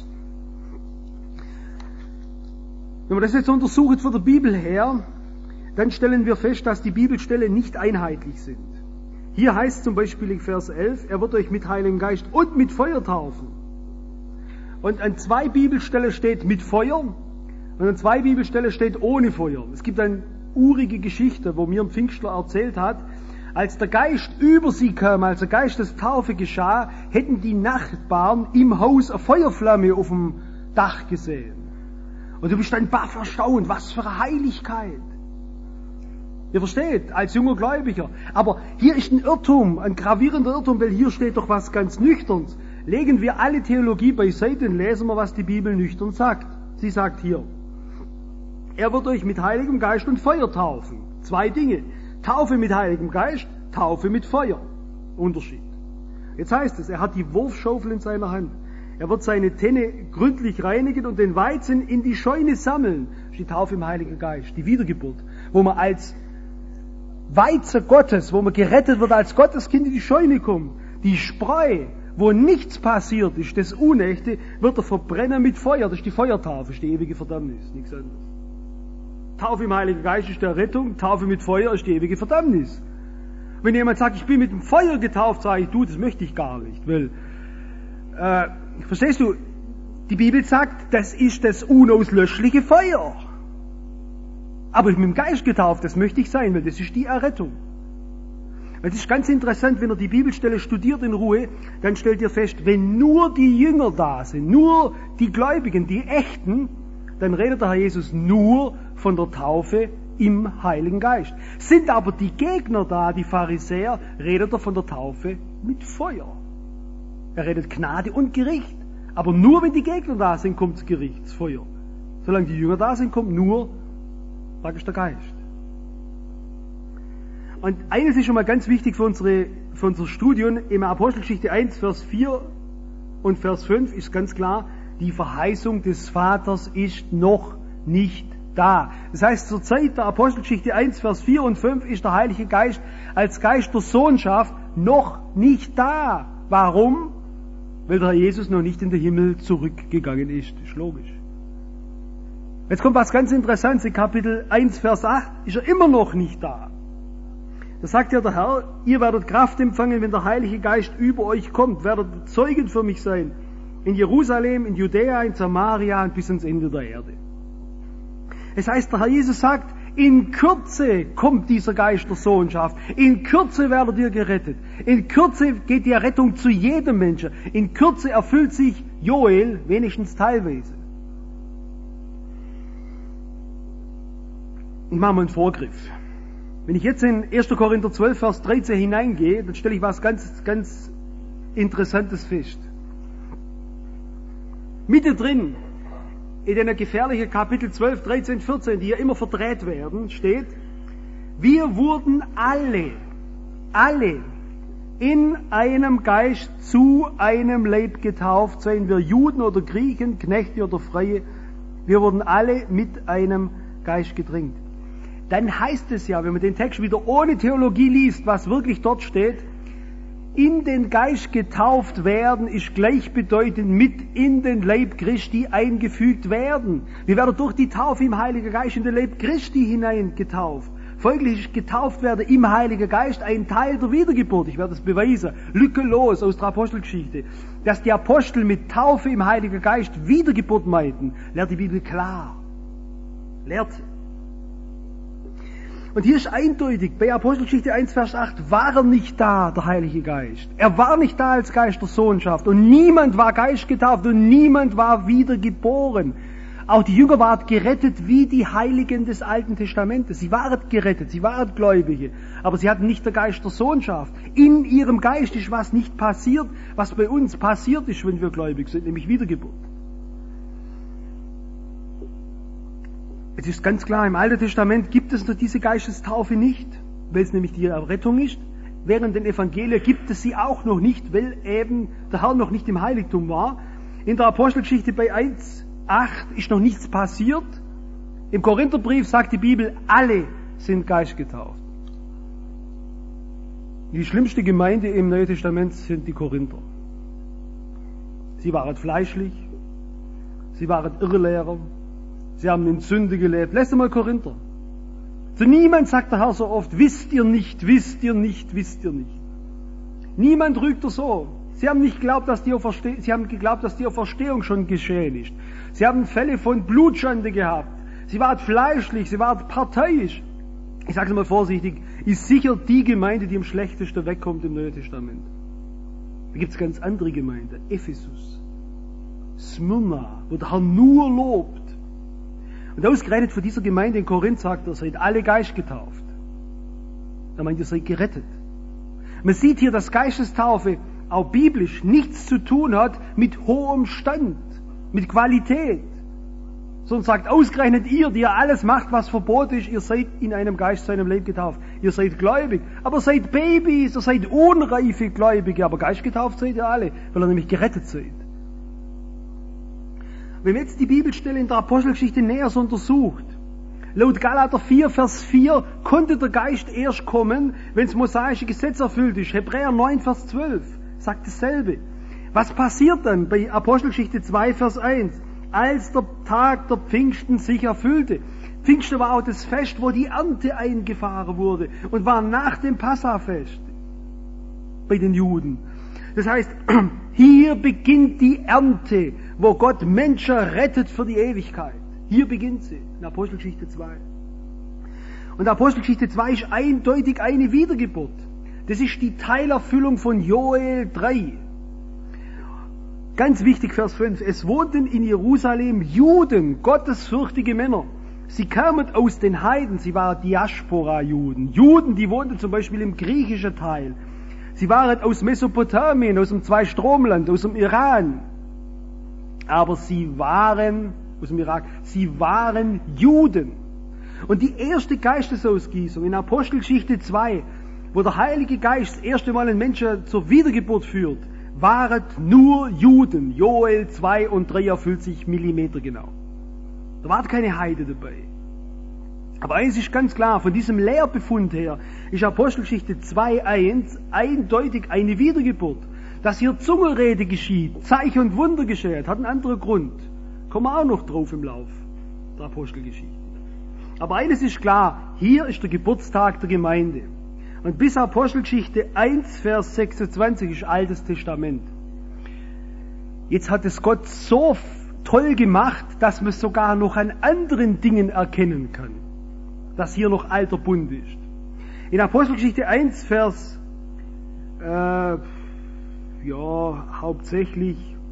Wenn wir das jetzt untersuchen von der Bibel her, dann stellen wir fest, dass die Bibelstellen nicht einheitlich sind. Hier heißt zum Beispiel in Vers elf, er wird euch mit Heiligem Geist und mit Feuer taufen. Und an zwei Bibelstellen steht mit Feuer und an zwei Bibelstellen steht ohne Feuer. Es gibt eine urige Geschichte, wo mir ein Pfingstler erzählt hat, als der Geist über sie kam, als der Geist des Taufe geschah, hätten die Nachbarn im Haus eine Feuerflamme auf dem Dach gesehen. Und du bist dann baff erstaunt, was für eine Heiligkeit. Ihr versteht, als junger Gläubiger. Aber hier ist ein Irrtum, ein gravierender Irrtum, weil hier steht doch was ganz Nüchterns. Legen wir alle Theologie beiseite und lesen wir, was die Bibel nüchtern sagt. Sie sagt hier, er wird euch mit Heiligem Geist und Feuer taufen. Zwei Dinge. Taufe mit Heiligem Geist, Taufe mit Feuer. Unterschied. Jetzt heißt es, er hat die Wurfschaufel in seiner Hand. Er wird seine Tenne gründlich reinigen und den Weizen in die Scheune sammeln. Das ist die Taufe im Heiligen Geist, die Wiedergeburt, wo man als Weizen Gottes, wo man gerettet wird als Gotteskind in die Scheune kommt. Die Spreu, wo nichts passiert ist, das Unechte, wird er verbrennen mit Feuer. Das ist die Feuertaufe, das ist die ewige Verdammnis, nichts anderes. Taufe im Heiligen Geist ist der Rettung, Taufe mit Feuer ist die ewige Verdammnis. Wenn jemand sagt, ich bin mit dem Feuer getauft, sage ich, du, das möchte ich gar nicht, weil, äh, verstehst du, die Bibel sagt, das ist das unauslöschliche Feuer. Aber ich bin mit dem Geist getauft, das möchte ich sein, weil das ist die Errettung. Es ist ganz interessant, wenn ihr die Bibelstelle studiert in Ruhe, dann stellt ihr fest, wenn nur die Jünger da sind, nur die Gläubigen, die Echten, dann redet der Herr Jesus nur von der Taufe im Heiligen Geist. Sind aber die Gegner da, die Pharisäer, redet er von der Taufe mit Feuer. Er redet Gnade und Gericht. Aber nur wenn die Gegner da sind, kommt das Gericht, das Feuer. Solange die Jünger da sind, kommt nur praktisch der Geist. Und eines ist schon mal ganz wichtig für, unsere, für unser Studium. Im Apostelgeschichte eins, Vers vier und Vers fünf ist ganz klar, die Verheißung des Vaters ist noch nicht da. Das heißt, zur Zeit der Apostelgeschichte eins, Vers vier und fünf ist der Heilige Geist als Geist der Sohnschaft noch nicht da. Warum? Weil der Herr Jesus noch nicht in den Himmel zurückgegangen ist. Das ist logisch. Jetzt kommt was ganz Interessantes. In Kapitel eins, Vers acht ist er immer noch nicht da. Da sagt ja der Herr, ihr werdet Kraft empfangen, wenn der Heilige Geist über euch kommt, werdet Zeugen für mich sein. In Jerusalem, in Judäa, in Samaria und bis ans Ende der Erde. Es heißt, der Herr Jesus sagt, in Kürze kommt dieser Geist der Sohnschaft. In Kürze werdet ihr gerettet. In Kürze geht die Errettung zu jedem Menschen. In Kürze erfüllt sich Joel wenigstens teilweise. Ich mache mal einen Vorgriff. Wenn ich jetzt in erster Korinther zwölf, Vers dreizehn hineingehe, dann stelle ich was ganz, ganz Interessantes fest. Mitte drin, in den gefährlichen Kapitel zwölf, dreizehn, vierzehn, die ja immer verdreht werden, steht, wir wurden alle, alle in einem Geist zu einem Leib getauft, seien wir Juden oder Griechen, Knechte oder Freie, wir wurden alle mit einem Geist gedrängt. Dann heißt es ja, wenn man den Text wieder ohne Theologie liest, was wirklich dort steht, in den Geist getauft werden ist gleichbedeutend mit in den Leib Christi eingefügt werden. Wir werden durch die Taufe im Heiligen Geist in den Leib Christi hinein getauft. Folglich ist getauft werden im Heiligen Geist ein Teil der Wiedergeburt. Ich werde es beweisen, lückenlos aus der Apostelgeschichte. Dass die Apostel mit Taufe im Heiligen Geist Wiedergeburt meinten, lehrt die Bibel klar. Lehrt sie. Und hier ist eindeutig, bei Apostelgeschichte eins, Vers acht, war er nicht da, der Heilige Geist. Er war nicht da als Geist der Sohnschaft. Und niemand war Geist getauft und niemand war wiedergeboren. Auch die Jünger waren gerettet wie die Heiligen des Alten Testamentes. Sie waren gerettet, sie waren Gläubige. Aber sie hatten nicht den Geist der Sohnschaft. In ihrem Geist ist was nicht passiert, was bei uns passiert ist, wenn wir gläubig sind, nämlich Wiedergeburt. Es ist ganz klar, im Alten Testament gibt es noch diese Geistestaufe nicht, weil es nämlich die Errettung ist. Während den Evangelien gibt es sie auch noch nicht, weil eben der Herr noch nicht im Heiligtum war. In der Apostelgeschichte bei eins, acht ist noch nichts passiert. Im Korintherbrief sagt die Bibel, alle sind geistgetauft. Die schlimmste Gemeinde im Neuen Testament sind die Korinther. Sie waren fleischlich, sie waren Irrlehrer, sie haben in Sünde gelebt. Lässt mal Korinther. Zu niemand sagt der Herr so oft, wisst ihr nicht, wisst ihr nicht, wisst ihr nicht. Niemand rügt er so. Sie haben nicht geglaubt, dass die Auferstehung, sie haben geglaubt, dass die Auferstehung schon geschehen ist. Sie haben Fälle von Blutschande gehabt. Sie waren fleischlich, sie waren parteiisch. Ich sage es mal vorsichtig, ist sicher die Gemeinde, die am schlechtesten wegkommt im Neuen Testament. Da gibt es ganz andere Gemeinden. Ephesus, Smyrna, wo der Herr nur lobt. Und ausgerechnet für diese Gemeinde in Korinth sagt er, seid alle Geist getauft. Er meint, ihr seid gerettet. Man sieht hier, dass Geistestaufe auch biblisch nichts zu tun hat mit hohem Stand, mit Qualität. Sondern sagt ausgerechnet ihr, die ihr alles macht, was verboten ist, ihr seid in einem Geist zu einem Leben getauft. Ihr seid gläubig. Aber seid Babys, ihr seid unreife Gläubige, aber geistgetauft seid ihr alle, weil ihr nämlich gerettet seid. Wenn man jetzt die Bibelstelle in der Apostelgeschichte näher so untersucht, laut Galater vier, Vers vier, konnte der Geist erst kommen, wenn das mosaische Gesetz erfüllt ist. Hebräer neun, Vers zwölf sagt dasselbe. Was passiert dann bei Apostelgeschichte zwei, Vers eins? Als der Tag der Pfingsten sich erfüllte. Pfingsten war auch das Fest, wo die Ernte eingefahren wurde und war nach dem Passafest bei den Juden. Das heißt, hier beginnt die Ernte, wo Gott Menschen rettet für die Ewigkeit. Hier beginnt sie, in Apostelgeschichte zwei. Und Apostelgeschichte zwei ist eindeutig eine Wiedergeburt. Das ist die Teilerfüllung von Joel drei. Ganz wichtig, Vers fünf. Es wohnten in Jerusalem Juden, gottesfürchtige Männer. Sie kamen aus den Heiden, sie waren Diaspora-Juden. Juden, die wohnten zum Beispiel im griechischen Teil. Sie waren aus Mesopotamien, aus dem Zweistromland, aus dem Iran. Aber sie waren, aus dem Irak, sie waren Juden. Und die erste Geistesausgießung in Apostelgeschichte zwei, wo der Heilige Geist das erste Mal einen Menschen zur Wiedergeburt führt, waren nur Juden. Joel zwei und drei erfüllt sich Millimeter genau. Da war keine Heide dabei. Aber eins ist ganz klar, von diesem Lehrbefund her ist Apostelgeschichte zwei eins eindeutig eine Wiedergeburt. Dass hier Zungenrede geschieht, Zeichen und Wunder geschehen, hat einen anderen Grund. Kommen wir auch noch drauf im Lauf der Apostelgeschichte. Aber eines ist klar, hier ist der Geburtstag der Gemeinde. Und bis Apostelgeschichte eins, Vers sechsundzwanzig ist Altes Testament. Jetzt hat es Gott so toll gemacht, dass man sogar noch an anderen Dingen erkennen kann, dass hier noch alter Bund ist. In Apostelgeschichte eins, Vers, äh, ja, hauptsächlich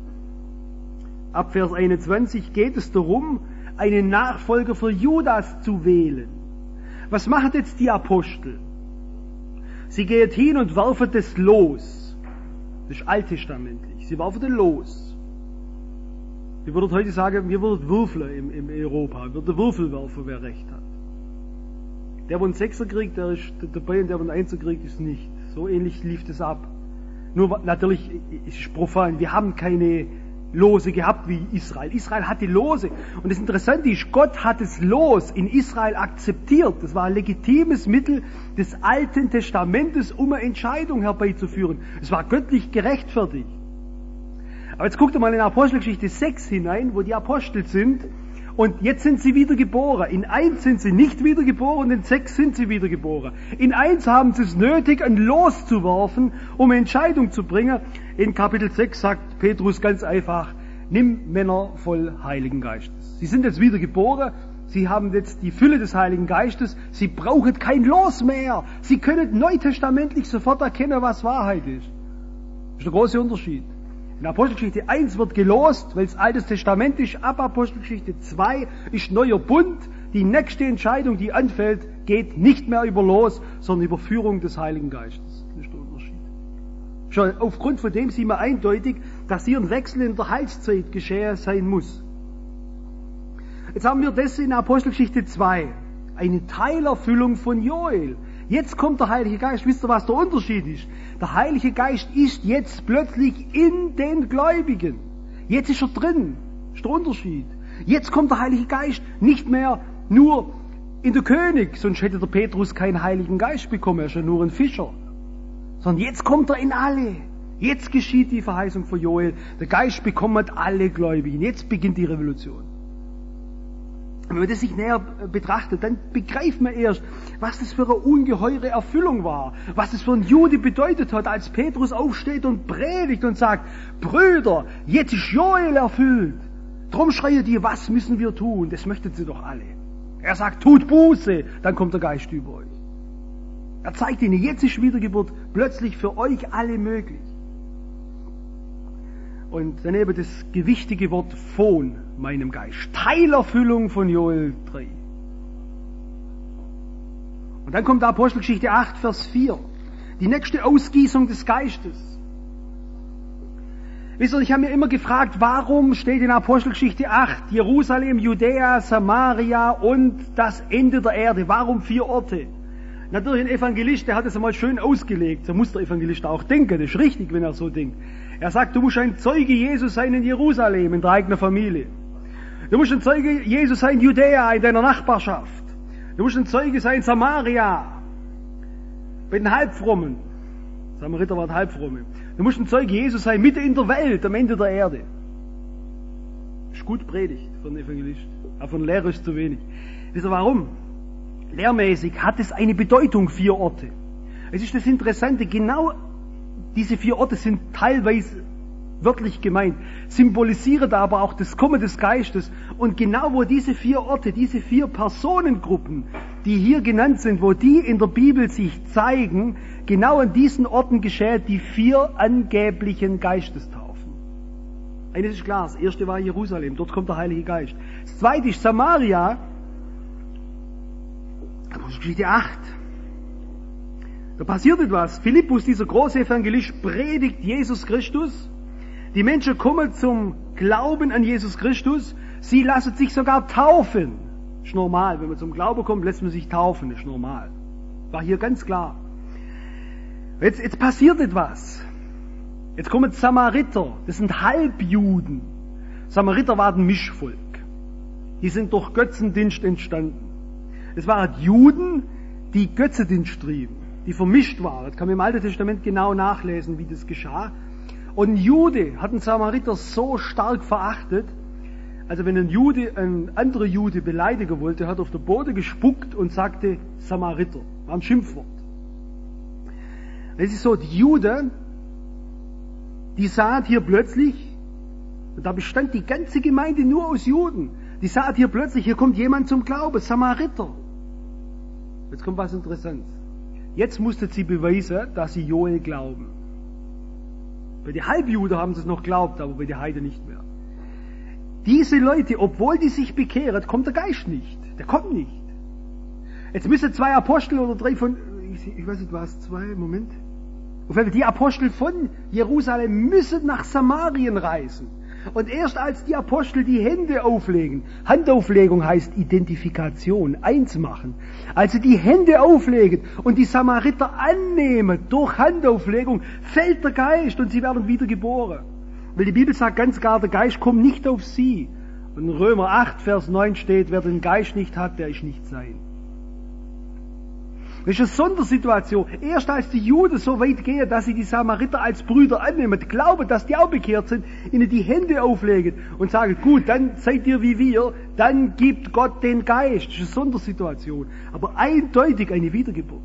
ab Vers einundzwanzig geht es darum, einen Nachfolger für Judas zu wählen. Was machen jetzt die Apostel? Sie gehen hin und werfen das los. Das ist alttestamentlich. Sie werfen das los. Wir würden heute sagen, wir würden würfeln im, im Europa. Wir würden Würfel werfen, wer recht hat. Der, der einen Sechser kriegt, der ist dabei, und der, der einen Einser kriegt, ist nicht. So ähnlich lief das ab. Nur natürlich, es ist profan. Wir haben keine Lose gehabt wie Israel. Israel hatte Lose. Und das Interessante ist, Gott hat das Los in Israel akzeptiert. Das war ein legitimes Mittel des Alten Testamentes, um eine Entscheidung herbeizuführen. Es war göttlich gerechtfertigt. Aber jetzt guckt mal in Apostelgeschichte sechs hinein, wo die Apostel sind. Und jetzt sind sie wiedergeboren. In eins sind sie nicht wiedergeboren, in sechs sind sie wiedergeboren. In eins haben sie es nötig, ein Los zu werfen, um eine Entscheidung zu bringen. In Kapitel sechs sagt Petrus ganz einfach, nimm Männer voll Heiligen Geistes. Sie sind jetzt wiedergeboren, sie haben jetzt die Fülle des Heiligen Geistes, sie brauchen kein Los mehr. Sie können neutestamentlich sofort erkennen, was Wahrheit ist. Das ist der große Unterschied. In Apostelgeschichte eins wird gelost, weil es Altes Testament ist. Ab Apostelgeschichte zwei ist neuer Bund. Die nächste Entscheidung, die anfällt, geht nicht mehr über Los, sondern über Führung des Heiligen Geistes. Das ist der Unterschied. Schon aufgrund von dem sieht man eindeutig, dass hier ein Wechsel in der Heilszeit geschehen sein muss. Jetzt haben wir das in Apostelgeschichte zwei. Eine Teilerfüllung von Joel. Jetzt kommt der Heilige Geist. Wisst ihr, was der Unterschied ist? Der Heilige Geist ist jetzt plötzlich in den Gläubigen. Jetzt ist er drin. Das ist der Unterschied. Jetzt kommt der Heilige Geist nicht mehr nur in der König, sonst hätte der Petrus keinen Heiligen Geist bekommen, er ist ja nur ein Fischer. Sondern jetzt kommt er in alle. Jetzt geschieht die Verheißung von Joel. Der Geist bekommt alle Gläubigen. Jetzt beginnt die Revolution. Wenn man das sich näher betrachtet, dann begreift man erst, was das für eine ungeheure Erfüllung war. Was das für ein Jude bedeutet hat, als Petrus aufsteht und predigt und sagt, Brüder, jetzt ist Joel erfüllt. Drum schreien die, was müssen wir tun? Das möchten sie doch alle. Er sagt, tut Buße, dann kommt der Geist über euch. Er zeigt ihnen, jetzt ist Wiedergeburt plötzlich für euch alle möglich. Und daneben das gewichtige Wort von meinem Geist. Teilerfüllung von Joel drei. Und dann kommt Apostelgeschichte acht, Vers vier. Die nächste Ausgießung des Geistes. Wisst ihr, ich habe mir immer gefragt, warum steht in Apostelgeschichte acht Jerusalem, Judäa, Samaria und das Ende der Erde? Warum vier Orte? Natürlich ein Evangelist, der hat es einmal schön ausgelegt. So muss der Evangelist auch denken. Das ist richtig, wenn er so denkt. Er sagt, du musst ein Zeuge Jesus sein in Jerusalem, in der eigenen Familie. Du musst ein Zeuge Jesus sein in Judäa, in deiner Nachbarschaft. Du musst ein Zeuge sein in Samaria, bei den Halbfrommen. Samariter waren Halbfromme. Du musst ein Zeuge Jesus sein, mitten in der Welt, am Ende der Erde. Das ist gut predigt für einen Evangelist. Aber für einen Lehrer ist es zu wenig. Wisst ihr warum? Lehrmäßig hat es eine Bedeutung, vier Orte. Es ist das Interessante, genau diese vier Orte sind teilweise wörtlich gemeint, symbolisieren aber auch das Kommen des Geistes. Und genau wo diese vier Orte, diese vier Personengruppen, die hier genannt sind, wo die in der Bibel sich zeigen, genau an diesen Orten geschehen die vier angeblichen Geistestaufen. Eines ist klar, das erste war Jerusalem, dort kommt der Heilige Geist. Das zweite ist Samaria, Apostelgeschichte acht. Da passiert etwas. Philippus, dieser große Evangelist, predigt Jesus Christus. Die Menschen kommen zum Glauben an Jesus Christus. Sie lassen sich sogar taufen. Das ist normal. Wenn man zum Glauben kommt, lässt man sich taufen. Das ist normal. War hier ganz klar. Jetzt, jetzt passiert etwas. Jetzt kommen Samariter. Das sind Halbjuden. Samariter waren ein Mischvolk. Die sind durch Götzendienst entstanden. Es waren Juden, die Götzendienst trieben, die vermischt waren. Das kann man im Alten Testament genau nachlesen, wie das geschah. Und ein Jude hat einen Samariter so stark verachtet, also wenn ein Jude ein anderer Jude beleidigen wollte, hat er auf den Boden gespuckt und sagte Samariter. War ein Schimpfwort. Es ist so, die Juden, die sahen hier plötzlich, und da bestand die ganze Gemeinde nur aus Juden, die sahen hier plötzlich, hier kommt jemand zum Glauben, Samariter. Jetzt kommt was Interessantes. Jetzt musste sie beweisen, dass sie Joel glauben. Bei den Halbjuden haben sie es noch geglaubt, aber bei den Heiden nicht mehr. Diese Leute, obwohl die sich bekehren, kommt der Geist nicht. Der kommt nicht. Jetzt müssen zwei Apostel oder drei von, ich, ich weiß nicht, was, zwei, Moment. Auf jeden Fall, die Apostel von Jerusalem müssen nach Samarien reisen. Und erst als die Apostel die Hände auflegen, Handauflegung heißt Identifikation, eins machen. Also die Hände auflegen und die Samariter annehmen durch Handauflegung, fällt der Geist und sie werden wiedergeboren. Weil die Bibel sagt ganz klar, der Geist kommt nicht auf sie. Und in Römer acht, Vers neun steht, wer den Geist nicht hat, der ist nicht sein. Das ist eine Sondersituation. Erst als die Juden so weit gehen, dass sie die Samariter als Brüder annehmen, glauben, dass die auch bekehrt sind, ihnen die Hände auflegen und sagen, gut, dann seid ihr wie wir, dann gibt Gott den Geist. Das ist eine Sondersituation. Aber eindeutig eine Wiedergeburt.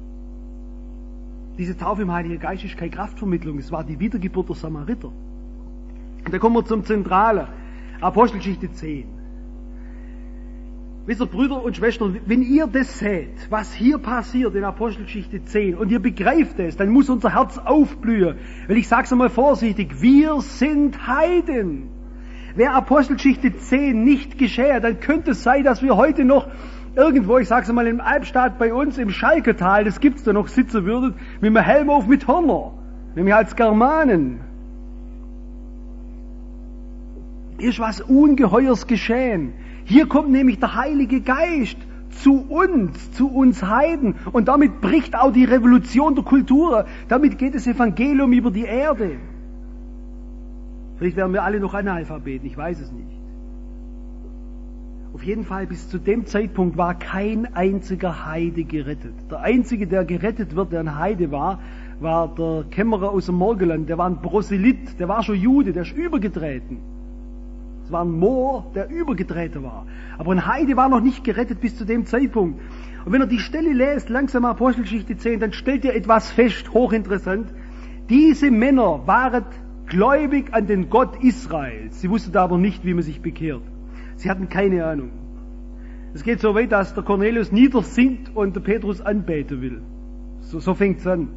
Diese Taufe im Heiligen Geist ist keine Kraftvermittlung, es war die Wiedergeburt der Samariter. Und da kommen wir zum Zentralen. Apostelgeschichte zehn. Wisst ihr, Brüder und Schwestern, wenn ihr das seht, was hier passiert in Apostelgeschichte zehn, und ihr begreift es, dann muss unser Herz aufblühen. Weil ich sag's einmal vorsichtig, wir sind Heiden. Wäre Apostelgeschichte zehn nicht geschehen, dann könnte es sein, dass wir heute noch irgendwo, ich sag's einmal, im Albstadt bei uns im Schalketal, das gibt's da noch, sitzen würden, mit einem Helm auf mit Hörner, nämlich als Germanen. Ist was Ungeheuers geschehen. Hier kommt nämlich der Heilige Geist zu uns, zu uns Heiden. Und damit bricht auch die Revolution der Kultur. Damit geht das Evangelium über die Erde. Vielleicht werden wir alle noch Analphabeten, ich weiß es nicht. Auf jeden Fall, bis zu dem Zeitpunkt war kein einziger Heide gerettet. Der einzige, der gerettet wird, der ein Heide war, war der Kämmerer aus dem Morgenland. Der war ein Proselyt, der war schon Jude, der ist übergetreten. Es war ein Moor, der übergetreten war. Aber ein Heide war noch nicht gerettet bis zu dem Zeitpunkt. Und wenn ihr die Stelle lest, langsam Apostelgeschichte zehn, dann stellt ihr etwas fest, hochinteressant. Diese Männer waren gläubig an den Gott Israels. Sie wussten aber nicht, wie man sich bekehrt. Sie hatten keine Ahnung. Es geht so weit, dass der Cornelius niedersinkt und der Petrus anbeten will. So, so fängt es an.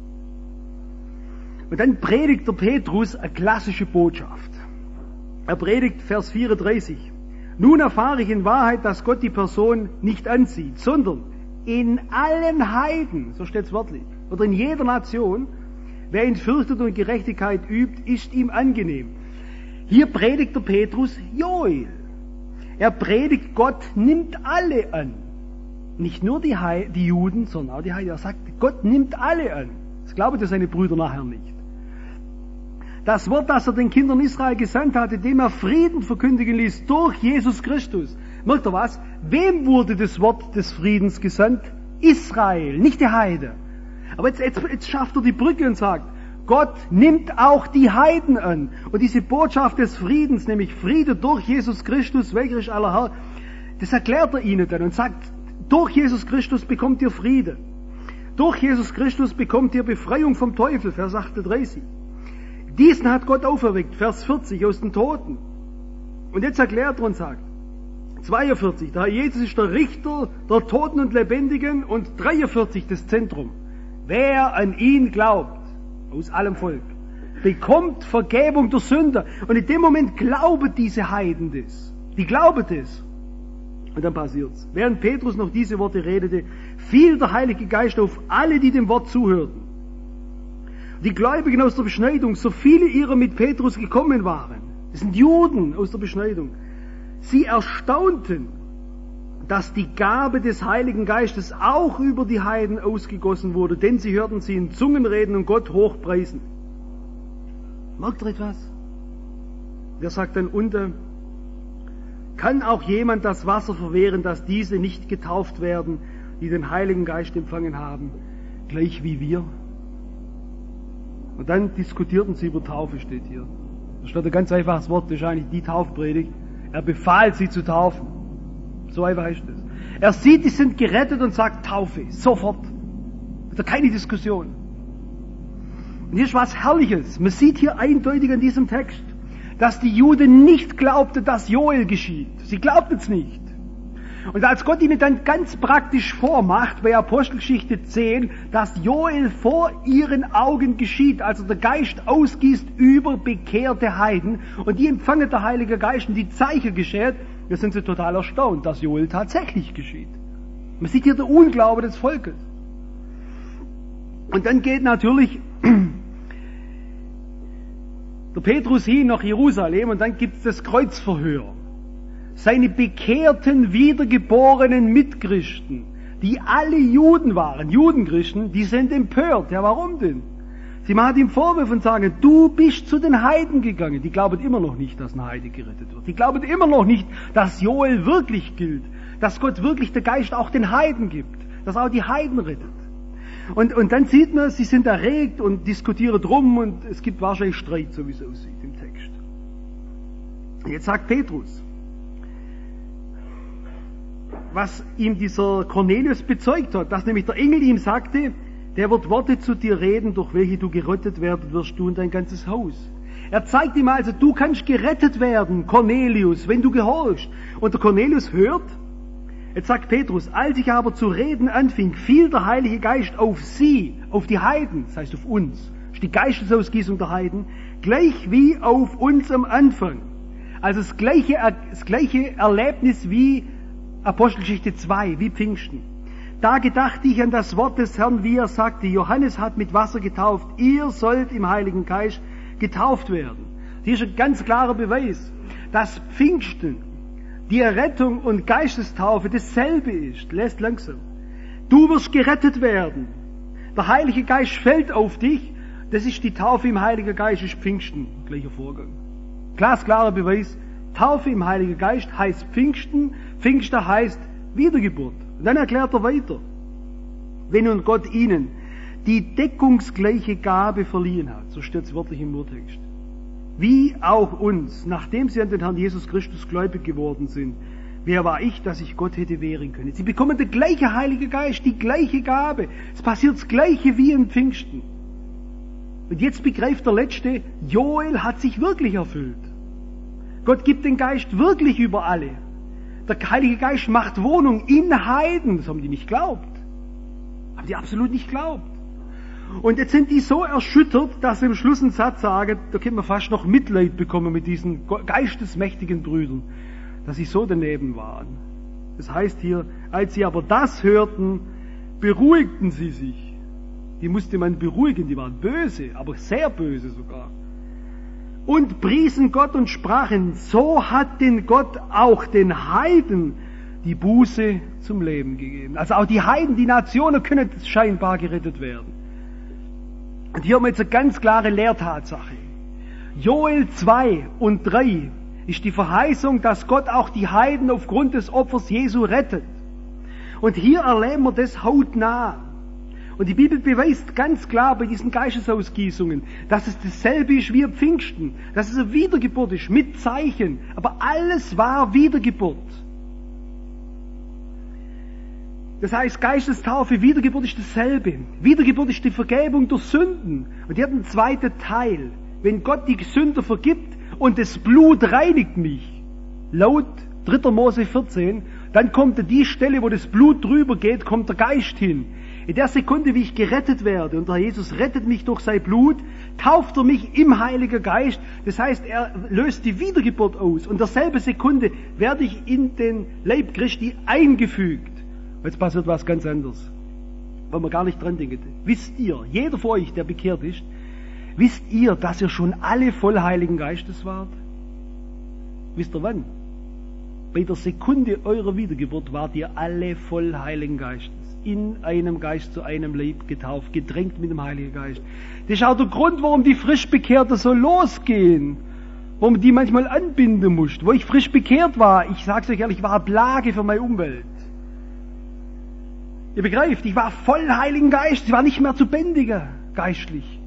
Und dann predigt der Petrus eine klassische Botschaft. Er predigt Vers vierunddreißig. Nun erfahre ich in Wahrheit, dass Gott die Person nicht ansieht, sondern in allen Heiden, so steht es wörtlich, oder in jeder Nation, wer ihn fürchtet und Gerechtigkeit übt, ist ihm angenehm. Hier predigt der Petrus Joel. Er predigt, Gott nimmt alle an. Nicht nur die, He- die Juden, sondern auch die Heiden. Er sagt, Gott nimmt alle an. Das glauben ja seine Brüder nachher nicht. Das Wort, das er den Kindern Israel gesandt hatte, dem er Frieden verkündigen ließ durch Jesus Christus. Merkt ihr was? Wem wurde das Wort des Friedens gesandt? Israel, nicht die Heide. Aber jetzt, jetzt, jetzt schafft er die Brücke und sagt, Gott nimmt auch die Heiden an. Und diese Botschaft des Friedens, nämlich Friede durch Jesus Christus, welcher ist aller Herr, das erklärt er ihnen dann und sagt, durch Jesus Christus bekommt ihr Friede. Durch Jesus Christus bekommt ihr Befreiung vom Teufel, Vers achtunddreißig. Diesen hat Gott auferweckt, Vers vierzig, aus den Toten. Und jetzt erklärt er und sagt, zweiundvierzig, der Herr Jesus ist der Richter der Toten und Lebendigen, und dreiundvierzig das Zentrum. Wer an ihn glaubt, aus allem Volk, bekommt Vergebung der Sünder. Und in dem Moment glauben diese Heiden das. Die glauben das. Und dann passiert's. Während Petrus noch diese Worte redete, fiel der Heilige Geist auf alle, die dem Wort zuhörten. Die Gläubigen aus der Beschneidung, so viele ihrer mit Petrus gekommen waren, das sind Juden aus der Beschneidung, sie erstaunten, dass die Gabe des Heiligen Geistes auch über die Heiden ausgegossen wurde, denn sie hörten sie in Zungen reden und Gott hochpreisen. Merkt ihr etwas? Der sagt dann unter, kann auch jemand das Wasser verwehren, dass diese nicht getauft werden, die den Heiligen Geist empfangen haben, gleich wie wir? Und dann diskutierten sie über Taufe, steht hier. Da steht ein ganz einfaches Wort, das ist eigentlich die Taufpredigt. Er befahl sie zu taufen. So einfach ist es. Er sieht, die sind gerettet und sagt Taufe, sofort. Da keine Diskussion. Und hier ist was Herrliches. Man sieht hier eindeutig an diesem Text, dass die Juden nicht glaubten, dass Joel geschieht. Sie glaubten es nicht. Und als Gott ihnen dann ganz praktisch vormacht, bei Apostelgeschichte zehn, dass Joel vor ihren Augen geschieht, also der Geist ausgießt über bekehrte Heiden und die empfangen der Heilige Geist und die Zeichen geschehen, da sind sie total erstaunt, dass Joel tatsächlich geschieht. Man sieht hier den Unglaube des Volkes. Und dann geht natürlich der Petrus hin nach Jerusalem und dann gibt es das Kreuzverhör. Seine bekehrten, wiedergeborenen Mitchristen, die alle Juden waren, Judenchristen, die sind empört. Ja, warum denn? Sie machen ihm Vorwürfe und sagen, du bist zu den Heiden gegangen. Die glauben immer noch nicht, dass ein Heide gerettet wird. Die glauben immer noch nicht, dass Joel wirklich gilt, dass Gott wirklich der Geist auch den Heiden gibt, dass auch die Heiden rettet. Und, und dann sieht man, sie sind erregt und diskutieren drum und es gibt wahrscheinlich Streit, so wie es aussieht im Text. Jetzt sagt Petrus, was ihm dieser Cornelius bezeugt hat, dass nämlich der Engel ihm sagte, der wird Worte zu dir reden, durch welche du gerettet werden wirst, du und dein ganzes Haus. Er zeigt ihm also, du kannst gerettet werden, Cornelius, wenn du gehorchst. Und der Cornelius hört, jetzt sagt Petrus, als ich aber zu reden anfing, fiel der Heilige Geist auf sie, auf die Heiden, das heißt auf uns, das ist die Geistesausgießung der Heiden, gleich wie auf uns am Anfang. Also das gleiche, das gleiche Erlebnis wie Apostelgeschichte zwei, wie Pfingsten. Da gedachte ich an das Wort des Herrn, wie er sagte, Johannes hat mit Wasser getauft, ihr sollt im Heiligen Geist getauft werden. Hier ist ein ganz klarer Beweis, dass Pfingsten, die Errettung und Geistestaufe dasselbe ist. Lässt langsam. Du wirst gerettet werden. Der Heilige Geist fällt auf dich. Das ist die Taufe im Heiligen Geist, ist Pfingsten. Gleicher Vorgang. Glasklarer Beweis. Taufe im Heiligen Geist heißt Pfingsten. Pfingsten heißt Wiedergeburt. Und dann erklärt er weiter. Wenn nun Gott ihnen die deckungsgleiche Gabe verliehen hat, so steht es wörtlich im Urtext, wie auch uns, nachdem sie an den Herrn Jesus Christus gläubig geworden sind, wer war ich, dass ich Gott hätte wehren können? Sie bekommen der gleiche Heilige Geist, die gleiche Gabe. Es passiert das Gleiche wie in Pfingsten. Und jetzt begreift der Letzte, Joel hat sich wirklich erfüllt. Gott gibt den Geist wirklich über alle. Der Heilige Geist macht Wohnung in Heiden. Das haben die nicht geglaubt. Haben die absolut nicht geglaubt. Und jetzt sind die so erschüttert, dass sie im Schluss einen Satz sagen, da könnte man fast noch Mitleid bekommen mit diesen geistesmächtigen Brüdern, dass sie so daneben waren. Das heißt hier, als sie aber das hörten, beruhigten sie sich. Die musste man beruhigen, die waren böse, aber sehr böse sogar. Und priesen Gott und sprachen, so hat denn Gott auch den Heiden die Buße zum Leben gegeben. Also auch die Heiden, die Nationen können scheinbar gerettet werden. Und hier haben wir jetzt eine ganz klare Lehrtatsache. Joel zwei und drei ist die Verheißung, dass Gott auch die Heiden aufgrund des Opfers Jesu rettet. Und hier erleben wir das hautnah. Und die Bibel beweist ganz klar bei diesen Geistesausgießungen, dass es dasselbe ist wie Pfingsten, dass es eine Wiedergeburt ist, mit Zeichen. Aber alles war Wiedergeburt. Das heißt, Geistestaufe, Wiedergeburt ist dasselbe. Wiedergeburt ist die Vergebung der Sünden. Und die hat einen zweiten Teil. Wenn Gott die Sünder vergibt und das Blut reinigt mich, laut dritter Mose vierzehn, dann kommt an die Stelle, wo das Blut drüber geht, kommt der Geist hin. In der Sekunde, wie ich gerettet werde, und der Jesus rettet mich durch sein Blut, tauft er mich im Heiligen Geist. Das heißt, er löst die Wiedergeburt aus. Und in derselben Sekunde werde ich in den Leib Christi eingefügt. Jetzt passiert was ganz anderes, weil man gar nicht dran denkt. Wisst ihr, jeder von euch, der bekehrt ist, wisst ihr, dass ihr schon alle voll Heiligen Geistes wart? Wisst ihr wann? Bei der Sekunde eurer Wiedergeburt wart ihr alle voll Heiligen Geistes. In einem Geist zu einem Leib getauft, gedrängt mit dem Heiligen Geist. Das ist auch der Grund, warum die frisch Bekehrten so losgehen. Warum man die manchmal anbinden muss. Wo ich frisch bekehrt war, ich sag's euch ehrlich, war eine Plage für meine Umwelt. Ihr begreift, ich war voll Heiligen Geist, ich war nicht mehr zu bändigen, geistlich.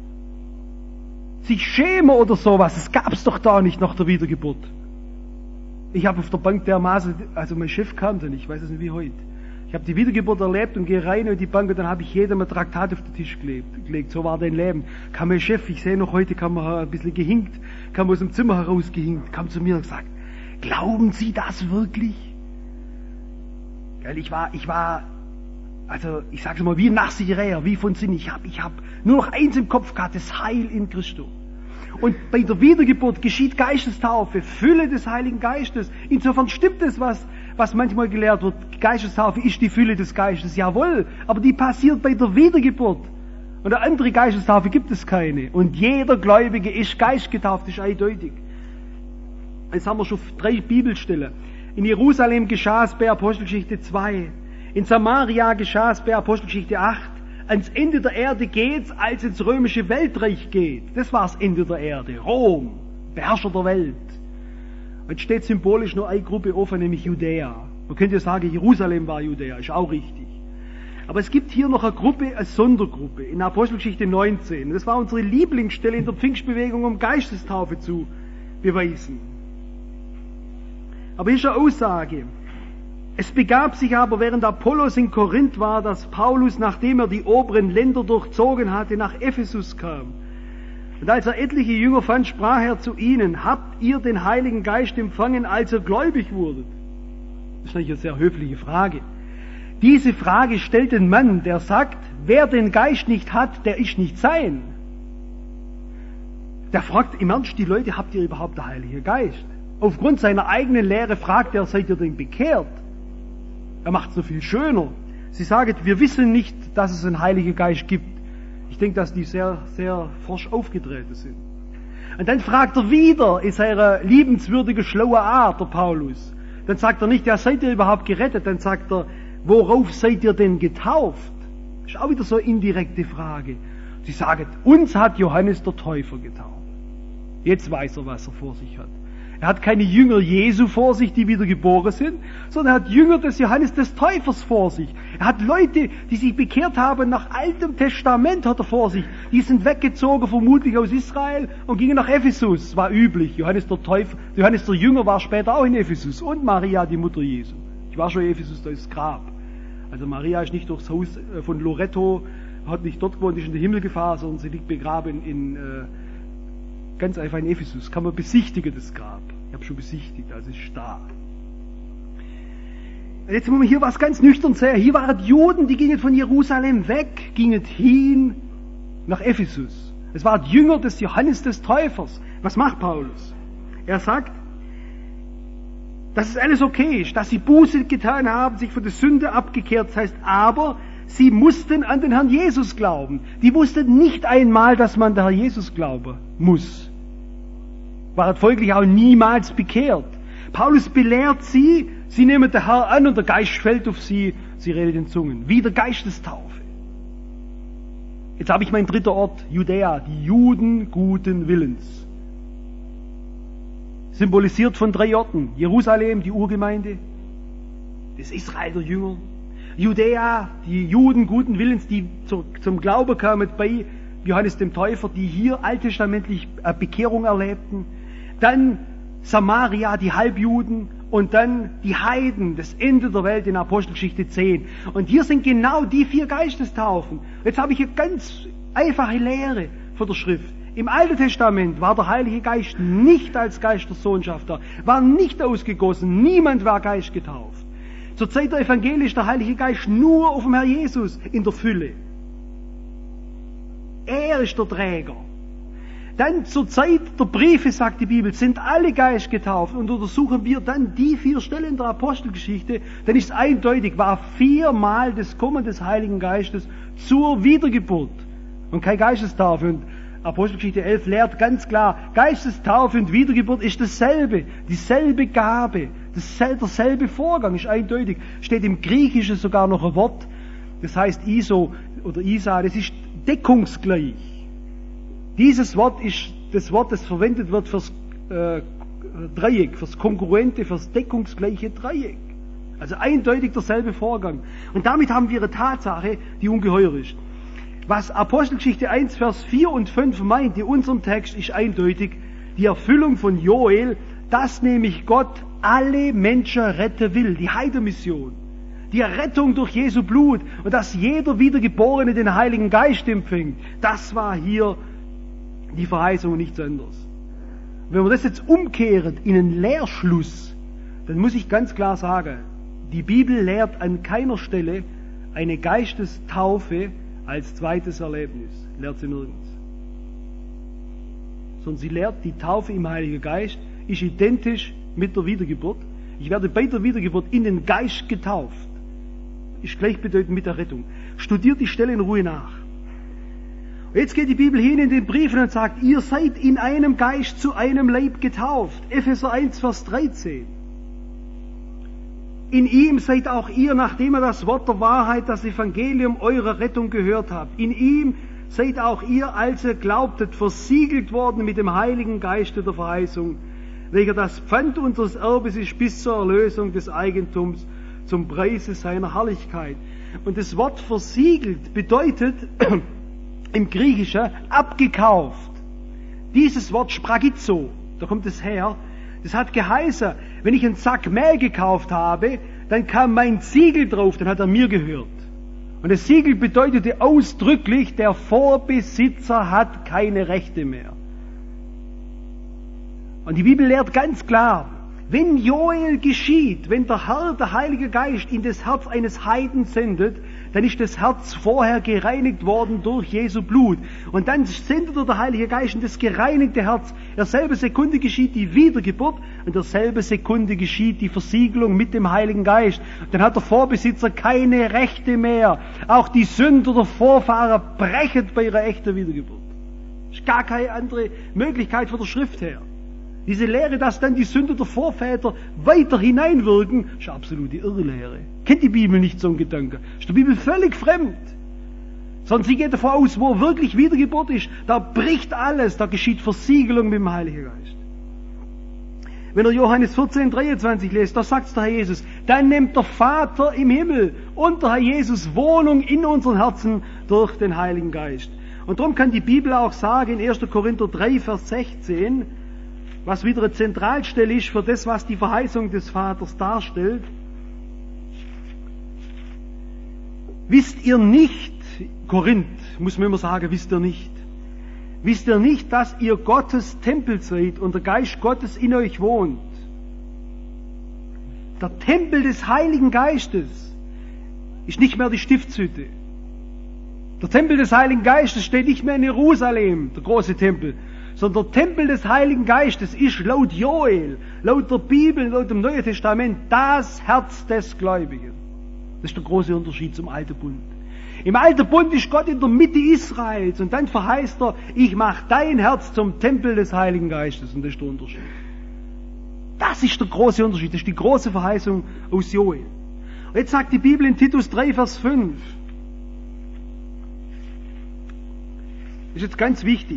Sich schämen oder sowas, das gab's doch da nicht nach der Wiedergeburt. Ich habe auf der Bank dermaßen, also mein Chef kam dann, ich weiß es nicht wie heute. Ich habe die Wiedergeburt erlebt und gehe rein in die Bank und dann habe ich jedem ein Traktat auf den Tisch gelegt, gelegt. So war dein Leben. Kam mein Chef, ich sehe noch heute, kam er ein bisschen gehinkt, kam aus dem Zimmer herausgehinkt, kam zu mir und gesagt, glauben Sie das wirklich? Gell, ich war, ich war, also ich sage es mal, wie ein Nachsigerer, wie von Sinn. Ich habe ich hab nur noch eins im Kopf gehabt, das Heil in Christus. Und bei der Wiedergeburt geschieht Geistestaufe, Fülle des Heiligen Geistes. Insofern stimmt es, was, was manchmal gelehrt wird. Geistestaufe ist die Fülle des Geistes. Jawohl, aber die passiert bei der Wiedergeburt. Und eine andere Geistestaufe gibt es keine. Und jeder Gläubige ist geistgetauft, ist eindeutig. Jetzt haben wir schon drei Bibelstellen. In Jerusalem geschah es bei Apostelgeschichte zwei. In Samaria geschah es bei Apostelgeschichte acht. Ans Ende der Erde geht's, als ins römische Weltreich geht. Das war das Ende der Erde. Rom, Beherrscher der Welt. Und steht symbolisch nur eine Gruppe offen, nämlich Judäa. Man könnte ja sagen, Jerusalem war Judäa, ist auch richtig. Aber es gibt hier noch eine Gruppe, eine Sondergruppe, in Apostelgeschichte neunzehn. Das war unsere Lieblingsstelle in der Pfingstbewegung, um Geistestaufe zu beweisen. Aber hier ist eine Aussage. Es begab sich aber, während Apollos in Korinth war, dass Paulus, nachdem er die oberen Länder durchzogen hatte, nach Ephesus kam. Und als er etliche Jünger fand, sprach er zu ihnen, habt ihr den Heiligen Geist empfangen, als ihr gläubig wurdet? Das ist natürlich eine sehr höfliche Frage. Diese Frage stellt ein Mann, der sagt, wer den Geist nicht hat, der ist nicht sein. Der fragt im Ernst die Leute, habt ihr überhaupt den Heiligen Geist? Aufgrund seiner eigenen Lehre fragt er, seid ihr denn bekehrt? Er macht es so viel schöner. Sie sagen, wir wissen nicht, dass es einen Heiligen Geist gibt. Ich denke, dass die sehr, sehr forsch aufgetreten sind. Und dann fragt er wieder in seiner liebenswürdigen, schlauen Art, der Paulus. Dann sagt er nicht, ja, seid ihr überhaupt gerettet? Dann sagt er, worauf seid ihr denn getauft? Das ist auch wieder so eine indirekte Frage. Sie sagen, uns hat Johannes der Täufer getauft. Jetzt weiß er, was er vor sich hat. Er hat keine Jünger Jesu vor sich, die wieder geboren sind, sondern er hat Jünger des Johannes des Täufers vor sich. Er hat Leute, die sich bekehrt haben nach Altem Testament, hat er vor sich. Die sind weggezogen, vermutlich aus Israel, und gingen nach Ephesus. Das war üblich. Johannes der Täufer, Johannes der Jünger war später auch in Ephesus. Und Maria, die Mutter Jesu. Ich war schon in Ephesus, da ist das Grab. Also Maria ist nicht durchs Haus von Loretto, hat nicht dort gewohnt, ist in den Himmel gefahren, sondern sie liegt begraben in, äh, ganz einfach in Ephesus. Kann man besichtigen, das Grab. Ich habe schon besichtigt, also ist da. Jetzt muss man hier was ganz nüchtern sehen. Hier waren Juden, die gingen von Jerusalem weg, gingen hin nach Ephesus. Es waren Jünger des Johannes des Täufers. Was macht Paulus? Er sagt, dass es alles okay ist, dass sie Buße getan haben, sich von der Sünde abgekehrt. Das heißt, aber sie mussten an den Herrn Jesus glauben. Die wussten nicht einmal, dass man der Herr Jesus glauben muss. Waren folglich auch niemals bekehrt. Paulus belehrt sie, sie nehmen den Herrn an und der Geist fällt auf sie, sie reden in Zungen. Wie der Geistestaufe. Jetzt habe ich meinen dritten Ort, Judäa, die Juden guten Willens. Symbolisiert von drei Orten. Jerusalem, die Urgemeinde, das Israel der Jünger. Judäa, die Juden guten Willens, die zur, zum Glauben kamen bei Johannes dem Täufer, die hier alttestamentlich Bekehrung erlebten. Dann Samaria, die Halbjuden, und dann die Heiden, das Ende der Welt in Apostelgeschichte zehn. Und hier sind genau die vier Geistestaufen. Jetzt habe ich eine ganz einfache Lehre von der Schrift. Im Alten Testament war der Heilige Geist nicht als Geist der Sohnschaft da, war nicht ausgegossen, niemand war Geist getauft. Zur Zeit der Evangelien ist der Heilige Geist nur auf dem Herr Jesus in der Fülle. Er ist der Träger. Dann zur Zeit der Briefe, sagt die Bibel, sind alle Geist getauft, und untersuchen wir dann die vier Stellen der Apostelgeschichte, dann ist es eindeutig, war viermal das Kommen des Heiligen Geistes zur Wiedergeburt und keine Geistestaufe. Und Apostelgeschichte elf lehrt ganz klar, Geistestaufe und Wiedergeburt ist dasselbe, dieselbe Gabe, dasselbe, derselbe Vorgang, ist eindeutig. Steht im Griechischen sogar noch ein Wort, das heißt Iso oder Isa, das ist deckungsgleich. Dieses Wort ist das Wort, das verwendet wird fürs äh, Dreieck, fürs kongruente, fürs deckungsgleiche Dreieck. Also eindeutig derselbe Vorgang. Und damit haben wir eine Tatsache, die ungeheuer ist. Was Apostelgeschichte eins, Vers vier und fünf meint in unserem Text, ist eindeutig die Erfüllung von Joel, dass nämlich Gott alle Menschen retten will, die Heidenmission, die Errettung durch Jesu Blut, und dass jeder Wiedergeborene den Heiligen Geist empfängt. Das war hier die Verheißung und nichts anderes. Wenn wir das jetzt umkehren in einen Lehrschluss, dann muss ich ganz klar sagen, die Bibel lehrt an keiner Stelle eine Geistestaufe als zweites Erlebnis. Lehrt sie nirgends. Sondern sie lehrt, die Taufe im Heiligen Geist ist identisch mit der Wiedergeburt. Ich werde bei der Wiedergeburt in den Geist getauft. Ist gleichbedeutend mit der Rettung. Studiert die Stelle in Ruhe nach. Jetzt geht die Bibel hin in den Briefen und sagt, ihr seid in einem Geist zu einem Leib getauft. Epheser eins, Vers dreizehn. In ihm seid auch ihr, nachdem ihr das Wort der Wahrheit, das Evangelium eurer Rettung gehört habt. In ihm seid auch ihr, als ihr glaubtet, versiegelt worden mit dem Heiligen Geiste der Verheißung, welcher das Pfand unseres Erbes ist bis zur Erlösung des Eigentums zum Preise seiner Herrlichkeit. Und das Wort versiegelt bedeutet im Griechischen abgekauft. Dieses Wort spragizo, da kommt es her, das hat geheißen, wenn ich einen Sack Mehl gekauft habe, dann kam mein Siegel drauf, dann hat er mir gehört. Und das Siegel bedeutete ausdrücklich, der Vorbesitzer hat keine Rechte mehr. Und die Bibel lehrt ganz klar, wenn Joel geschieht, wenn der Herr, der Heilige Geist, in das Herz eines Heiden sendet, dann ist das Herz vorher gereinigt worden durch Jesu Blut. Und dann sendet er der Heilige Geist in das gereinigte Herz. In derselben Sekunde geschieht die Wiedergeburt, in derselben Sekunde geschieht die Versiegelung mit dem Heiligen Geist. Dann hat der Vorbesitzer keine Rechte mehr. Auch die Sünder der Vorfahrer brechen bei ihrer echten Wiedergeburt. Es ist gar keine andere Möglichkeit von der Schrift her. Diese Lehre, dass dann die Sünder der Vorväter weiter hineinwirken, ist eine absolute Irrlehre. Kennt die Bibel nicht so einen Gedanken. Ist der Bibel völlig fremd. Sondern sie geht davon aus, wo wirklich Wiedergeburt ist, da bricht alles, da geschieht Versiegelung mit dem Heiligen Geist. Wenn ihr Johannes vierzehn, dreiundzwanzig lest, da sagt der Herr Jesus, dann nimmt der Vater im Himmel und der Herr Jesus Wohnung in unseren Herzen durch den Heiligen Geist. Und darum kann die Bibel auch sagen, in erster Korinther drei, Vers sechzehn, was wieder eine Zentralstelle ist für das, was die Verheißung des Vaters darstellt. Wisst ihr nicht, Korinth, muss man immer sagen, wisst ihr nicht, wisst ihr nicht, dass ihr Gottes Tempel seid und der Geist Gottes in euch wohnt? Der Tempel des Heiligen Geistes ist nicht mehr die Stiftshütte. Der Tempel des Heiligen Geistes steht nicht mehr in Jerusalem, der große Tempel, sondern der Tempel des Heiligen Geistes ist laut Joel, laut der Bibel, laut dem Neuen Testament das Herz des Gläubigen. Das ist der große Unterschied zum Alten Bund. Im Alten Bund ist Gott in der Mitte Israels und dann verheißt er, ich mache dein Herz zum Tempel des Heiligen Geistes. Und das ist der Unterschied. Das ist der große Unterschied, das ist die große Verheißung aus Joel. Und jetzt sagt die Bibel in Titus drei, Vers fünf, das ist jetzt ganz wichtig,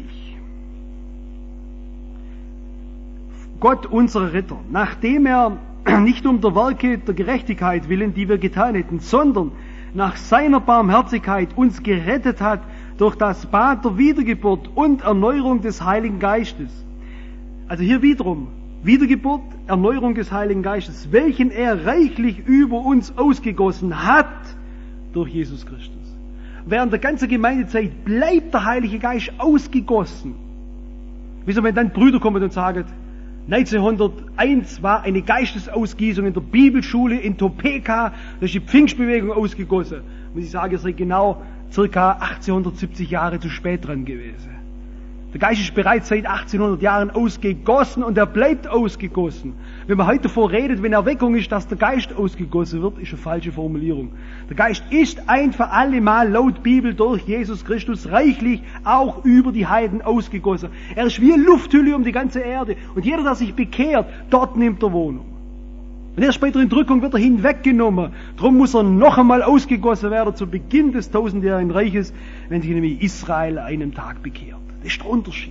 Gott, unser Retter, nachdem er nicht um der Werke der Gerechtigkeit willen, die wir getan hätten, sondern nach seiner Barmherzigkeit uns gerettet hat durch das Bad der Wiedergeburt und Erneuerung des Heiligen Geistes. Also hier wiederum, Wiedergeburt, Erneuerung des Heiligen Geistes, welchen er reichlich über uns ausgegossen hat durch Jesus Christus. Während der ganzen Gemeindezeit bleibt der Heilige Geist ausgegossen. Wieso, wenn dann Brüder kommen und sagen, neunzehnhunderteins war eine Geistesausgießung in der Bibelschule in Topeka, da ist die Pfingstbewegung ausgegossen. Muss ich sagen, ihr seid genau circa achtzehnhundertsiebzig Jahre zu spät dran gewesen. Der Geist ist bereits seit achtzehnhundert Jahren ausgegossen und er bleibt ausgegossen. Wenn man heute davor redet, wenn Erweckung ist, dass der Geist ausgegossen wird, ist eine falsche Formulierung. Der Geist ist ein für alle Mal laut Bibel durch Jesus Christus reichlich auch über die Heiden ausgegossen. Er ist wie eine Lufthülle um die ganze Erde. Und jeder, der sich bekehrt, dort nimmt er Wohnung. Und erst bei der Entrückung wird er hinweggenommen. Darum muss er noch einmal ausgegossen werden zu Beginn des tausendjährigen Reiches, wenn sich nämlich Israel an einem Tag bekehrt. Das ist der Unterschied.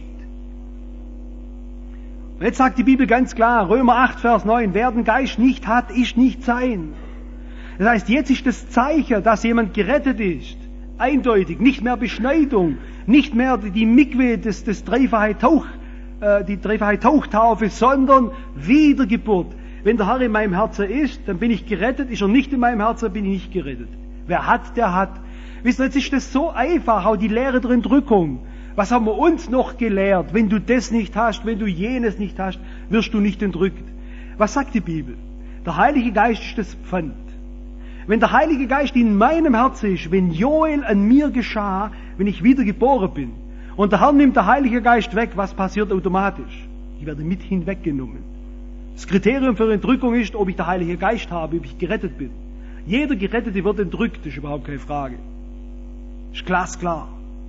Und jetzt sagt die Bibel ganz klar, Römer acht, Vers neun, wer den Geist nicht hat, ist nicht sein. Das heißt, jetzt ist das Zeichen, dass jemand gerettet ist, eindeutig, nicht mehr Beschneidung, nicht mehr die Mikwe, des, des Dreifache Tauch, äh, die dreifache Tauchtaufe, sondern Wiedergeburt. Wenn der Herr in meinem Herzen ist, dann bin ich gerettet, ist er nicht in meinem Herzen, bin ich nicht gerettet. Wer hat, der hat. Wisst ihr, jetzt ist das so einfach, auch die Lehre der Entrückung. Was haben wir uns noch gelehrt? Wenn du das nicht hast, wenn du jenes nicht hast, wirst du nicht entrückt. Was sagt die Bibel? Der Heilige Geist ist das Pfand. Wenn der Heilige Geist in meinem Herzen ist, wenn Joel an mir geschah, wenn ich wieder geboren bin, und der Herr nimmt der Heilige Geist weg, was passiert automatisch? Ich werde mit hinweggenommen. Das Kriterium für Entrückung ist, ob ich der Heilige Geist habe, ob ich gerettet bin. Jeder Gerettete wird entrückt, das ist überhaupt keine Frage. Das ist glasklar.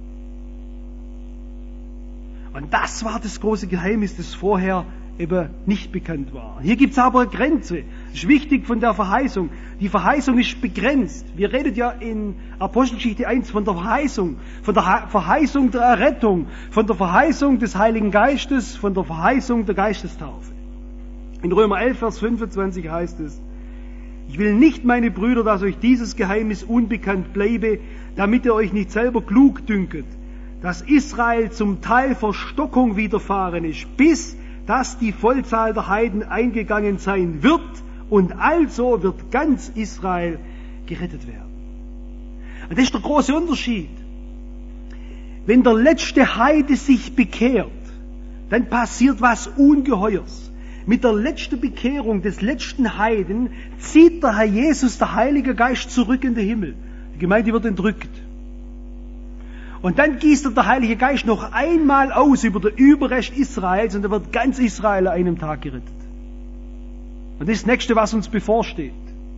Und das war das große Geheimnis, das vorher eben nicht bekannt war. Hier gibt es aber eine Grenze. Das ist wichtig von der Verheißung. Die Verheißung ist begrenzt. Wir reden ja in Apostelgeschichte eins von der Verheißung, von der Verheißung der Errettung, von der Verheißung des Heiligen Geistes, von der Verheißung der Geistestaufe. In Römer elf, Vers fünfundzwanzig heißt es, ich will nicht, meine Brüder, dass euch dieses Geheimnis unbekannt bleibe, damit ihr euch nicht selber klug dünket, dass Israel zum Teil Verstockung widerfahren ist, bis dass die Vollzahl der Heiden eingegangen sein wird, und also wird ganz Israel gerettet werden. Und das ist der große Unterschied. Wenn der letzte Heide sich bekehrt, dann passiert was Ungeheuers. Mit der letzten Bekehrung des letzten Heiden zieht der Herr Jesus, der Heilige Geist, zurück in den Himmel. Die Gemeinde wird entrückt. Und dann gießt er der Heilige Geist noch einmal aus über den Überrest Israels und dann wird ganz Israel an einem Tag gerettet. Und das ist das Nächste, was uns bevorsteht.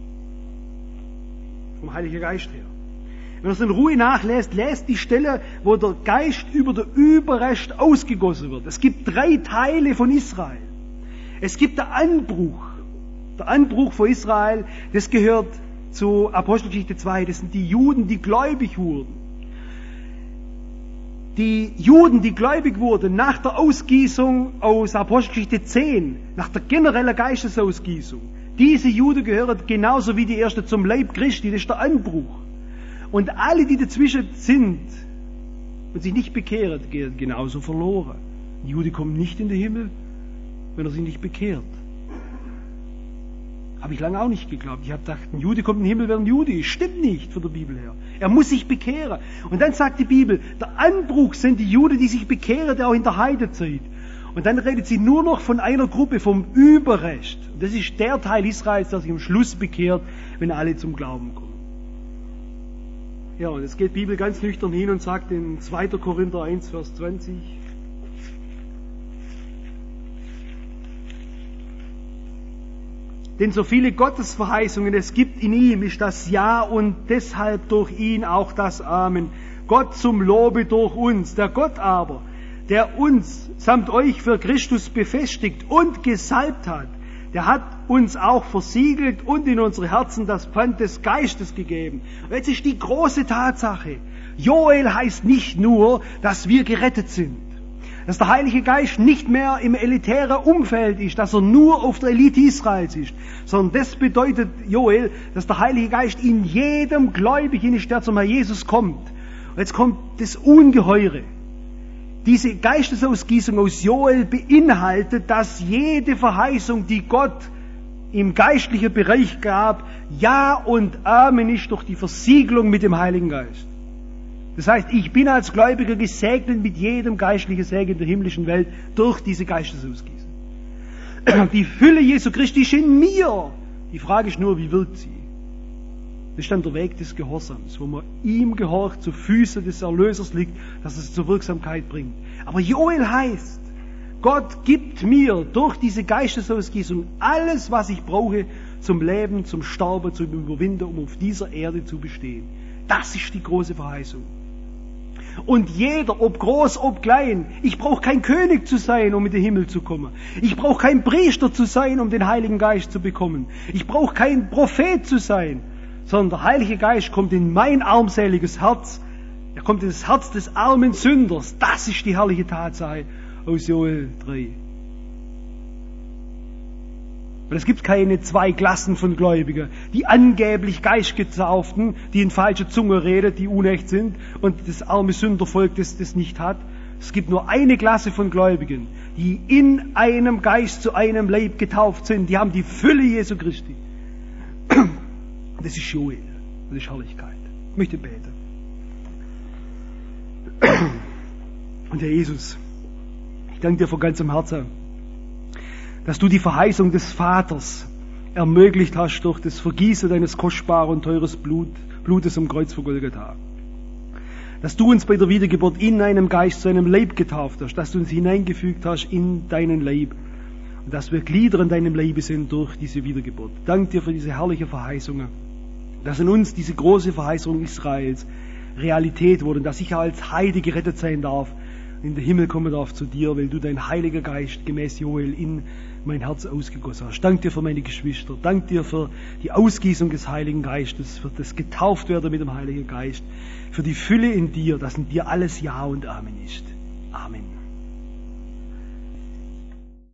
Vom Heiligen Geist her. Wenn ihr es in Ruhe nachlässt, lest die Stelle, wo der Geist über den Überrest ausgegossen wird. Es gibt drei Teile von Israel. Es gibt den Anbruch. Der Anbruch von Israel, das gehört zu Apostelgeschichte zwei. Das sind die Juden, die gläubig wurden. Die Juden, die gläubig wurden nach der Ausgießung aus Apostelgeschichte zehn, nach der generellen Geistesausgießung, diese Juden gehören genauso wie die Ersten zum Leib Christi, das ist der Anbruch. Und alle, die dazwischen sind und sich nicht bekehren, gehen genauso verloren. Ein Jude kommt nicht in den Himmel, wenn er sich nicht bekehrt. Habe ich lange auch nicht geglaubt. Ich habe gedacht, ein Jude kommt in den Himmel, wenn ein Jude ist. Stimmt nicht von der Bibel her. Er muss sich bekehren. Und dann sagt die Bibel, der Anbruch sind die Juden, die sich bekehren, der auch in der Heidezeit. Und dann redet sie nur noch von einer Gruppe, vom Überrest. Und das ist der Teil Israels, der sich am Schluss bekehrt, wenn alle zum Glauben kommen. Ja, und jetzt geht die Bibel ganz nüchtern hin und sagt in zweiter Korinther eins, Vers zwanzig, Denn so viele Gottesverheißungen es gibt in ihm, ist das Ja und deshalb durch ihn auch das Amen. Gott zum Lobe durch uns. Der Gott aber, der uns samt euch für Christus befestigt und gesalbt hat, der hat uns auch versiegelt und in unsere Herzen das Pfand des Geistes gegeben. Und jetzt ist die große Tatsache. Joel heißt nicht nur, dass wir gerettet sind, dass der Heilige Geist nicht mehr im elitären Umfeld ist, dass er nur auf der Elite Israels ist, sondern das bedeutet, Joel, dass der Heilige Geist in jedem Gläubigen ist, der zum Herrn Jesus kommt. Und jetzt kommt das Ungeheure. Diese Geistesausgießung aus Joel beinhaltet, dass jede Verheißung, die Gott im geistlichen Bereich gab, Ja und Amen ist durch die Versiegelung mit dem Heiligen Geist. Das heißt, ich bin als Gläubiger gesegnet mit jedem geistlichen Segen der himmlischen Welt durch diese Geistesausgießung. Die Fülle Jesu Christi ist in mir. Die Frage ist nur, wie wirkt sie? Das ist dann der Weg des Gehorsams, wo man ihm gehorcht, zu Füßen des Erlösers liegt, dass es zur Wirksamkeit bringt. Aber Joel heißt, Gott gibt mir durch diese Geistesausgießung alles, was ich brauche zum Leben, zum Sterben, zum Überwinden, um auf dieser Erde zu bestehen. Das ist die große Verheißung. Und jeder, ob groß, ob klein, ich brauche kein König zu sein, um in den Himmel zu kommen. Ich brauche kein Priester zu sein, um den Heiligen Geist zu bekommen. Ich brauche kein Prophet zu sein, sondern der Heilige Geist kommt in mein armseliges Herz. Er kommt in das Herz des armen Sünders. Das ist die herrliche Tatsache aus Joel drei. Und es gibt keine zwei Klassen von Gläubigen. Die angeblich Geistgetauften, die in falscher Zunge reden, die unecht sind, und das arme Sündervolk, das das nicht hat. Es gibt nur eine Klasse von Gläubigen, die in einem Geist zu einem Leib getauft sind. Die haben die Fülle Jesu Christi. Das ist Joel, das ist Herrlichkeit. Ich möchte beten. Und Herr Jesus, ich danke dir von ganzem Herzen, dass du die Verheißung des Vaters ermöglicht hast durch das Vergießen deines kostbaren und teures Blut, Blutes am Kreuz von Golgatha. Dass du uns bei der Wiedergeburt in einem Geist zu einem Leib getauft hast, dass du uns hineingefügt hast in deinen Leib und dass wir Glieder in deinem Leibe sind durch diese Wiedergeburt. Danke dir für diese herrlichen Verheißungen, dass in uns diese große Verheißung Israels Realität wurde und dass ich als Heide gerettet sein darf, in den Himmel kommen darf zu dir, weil du dein Heiliger Geist gemäß Joel in mein Herz ausgegossen hast. Dank dir für meine Geschwister. Dank dir für die Ausgießung des Heiligen Geistes, für das Getauftwerden mit dem Heiligen Geist, für die Fülle in dir, dass in dir alles Ja und Amen ist. Amen.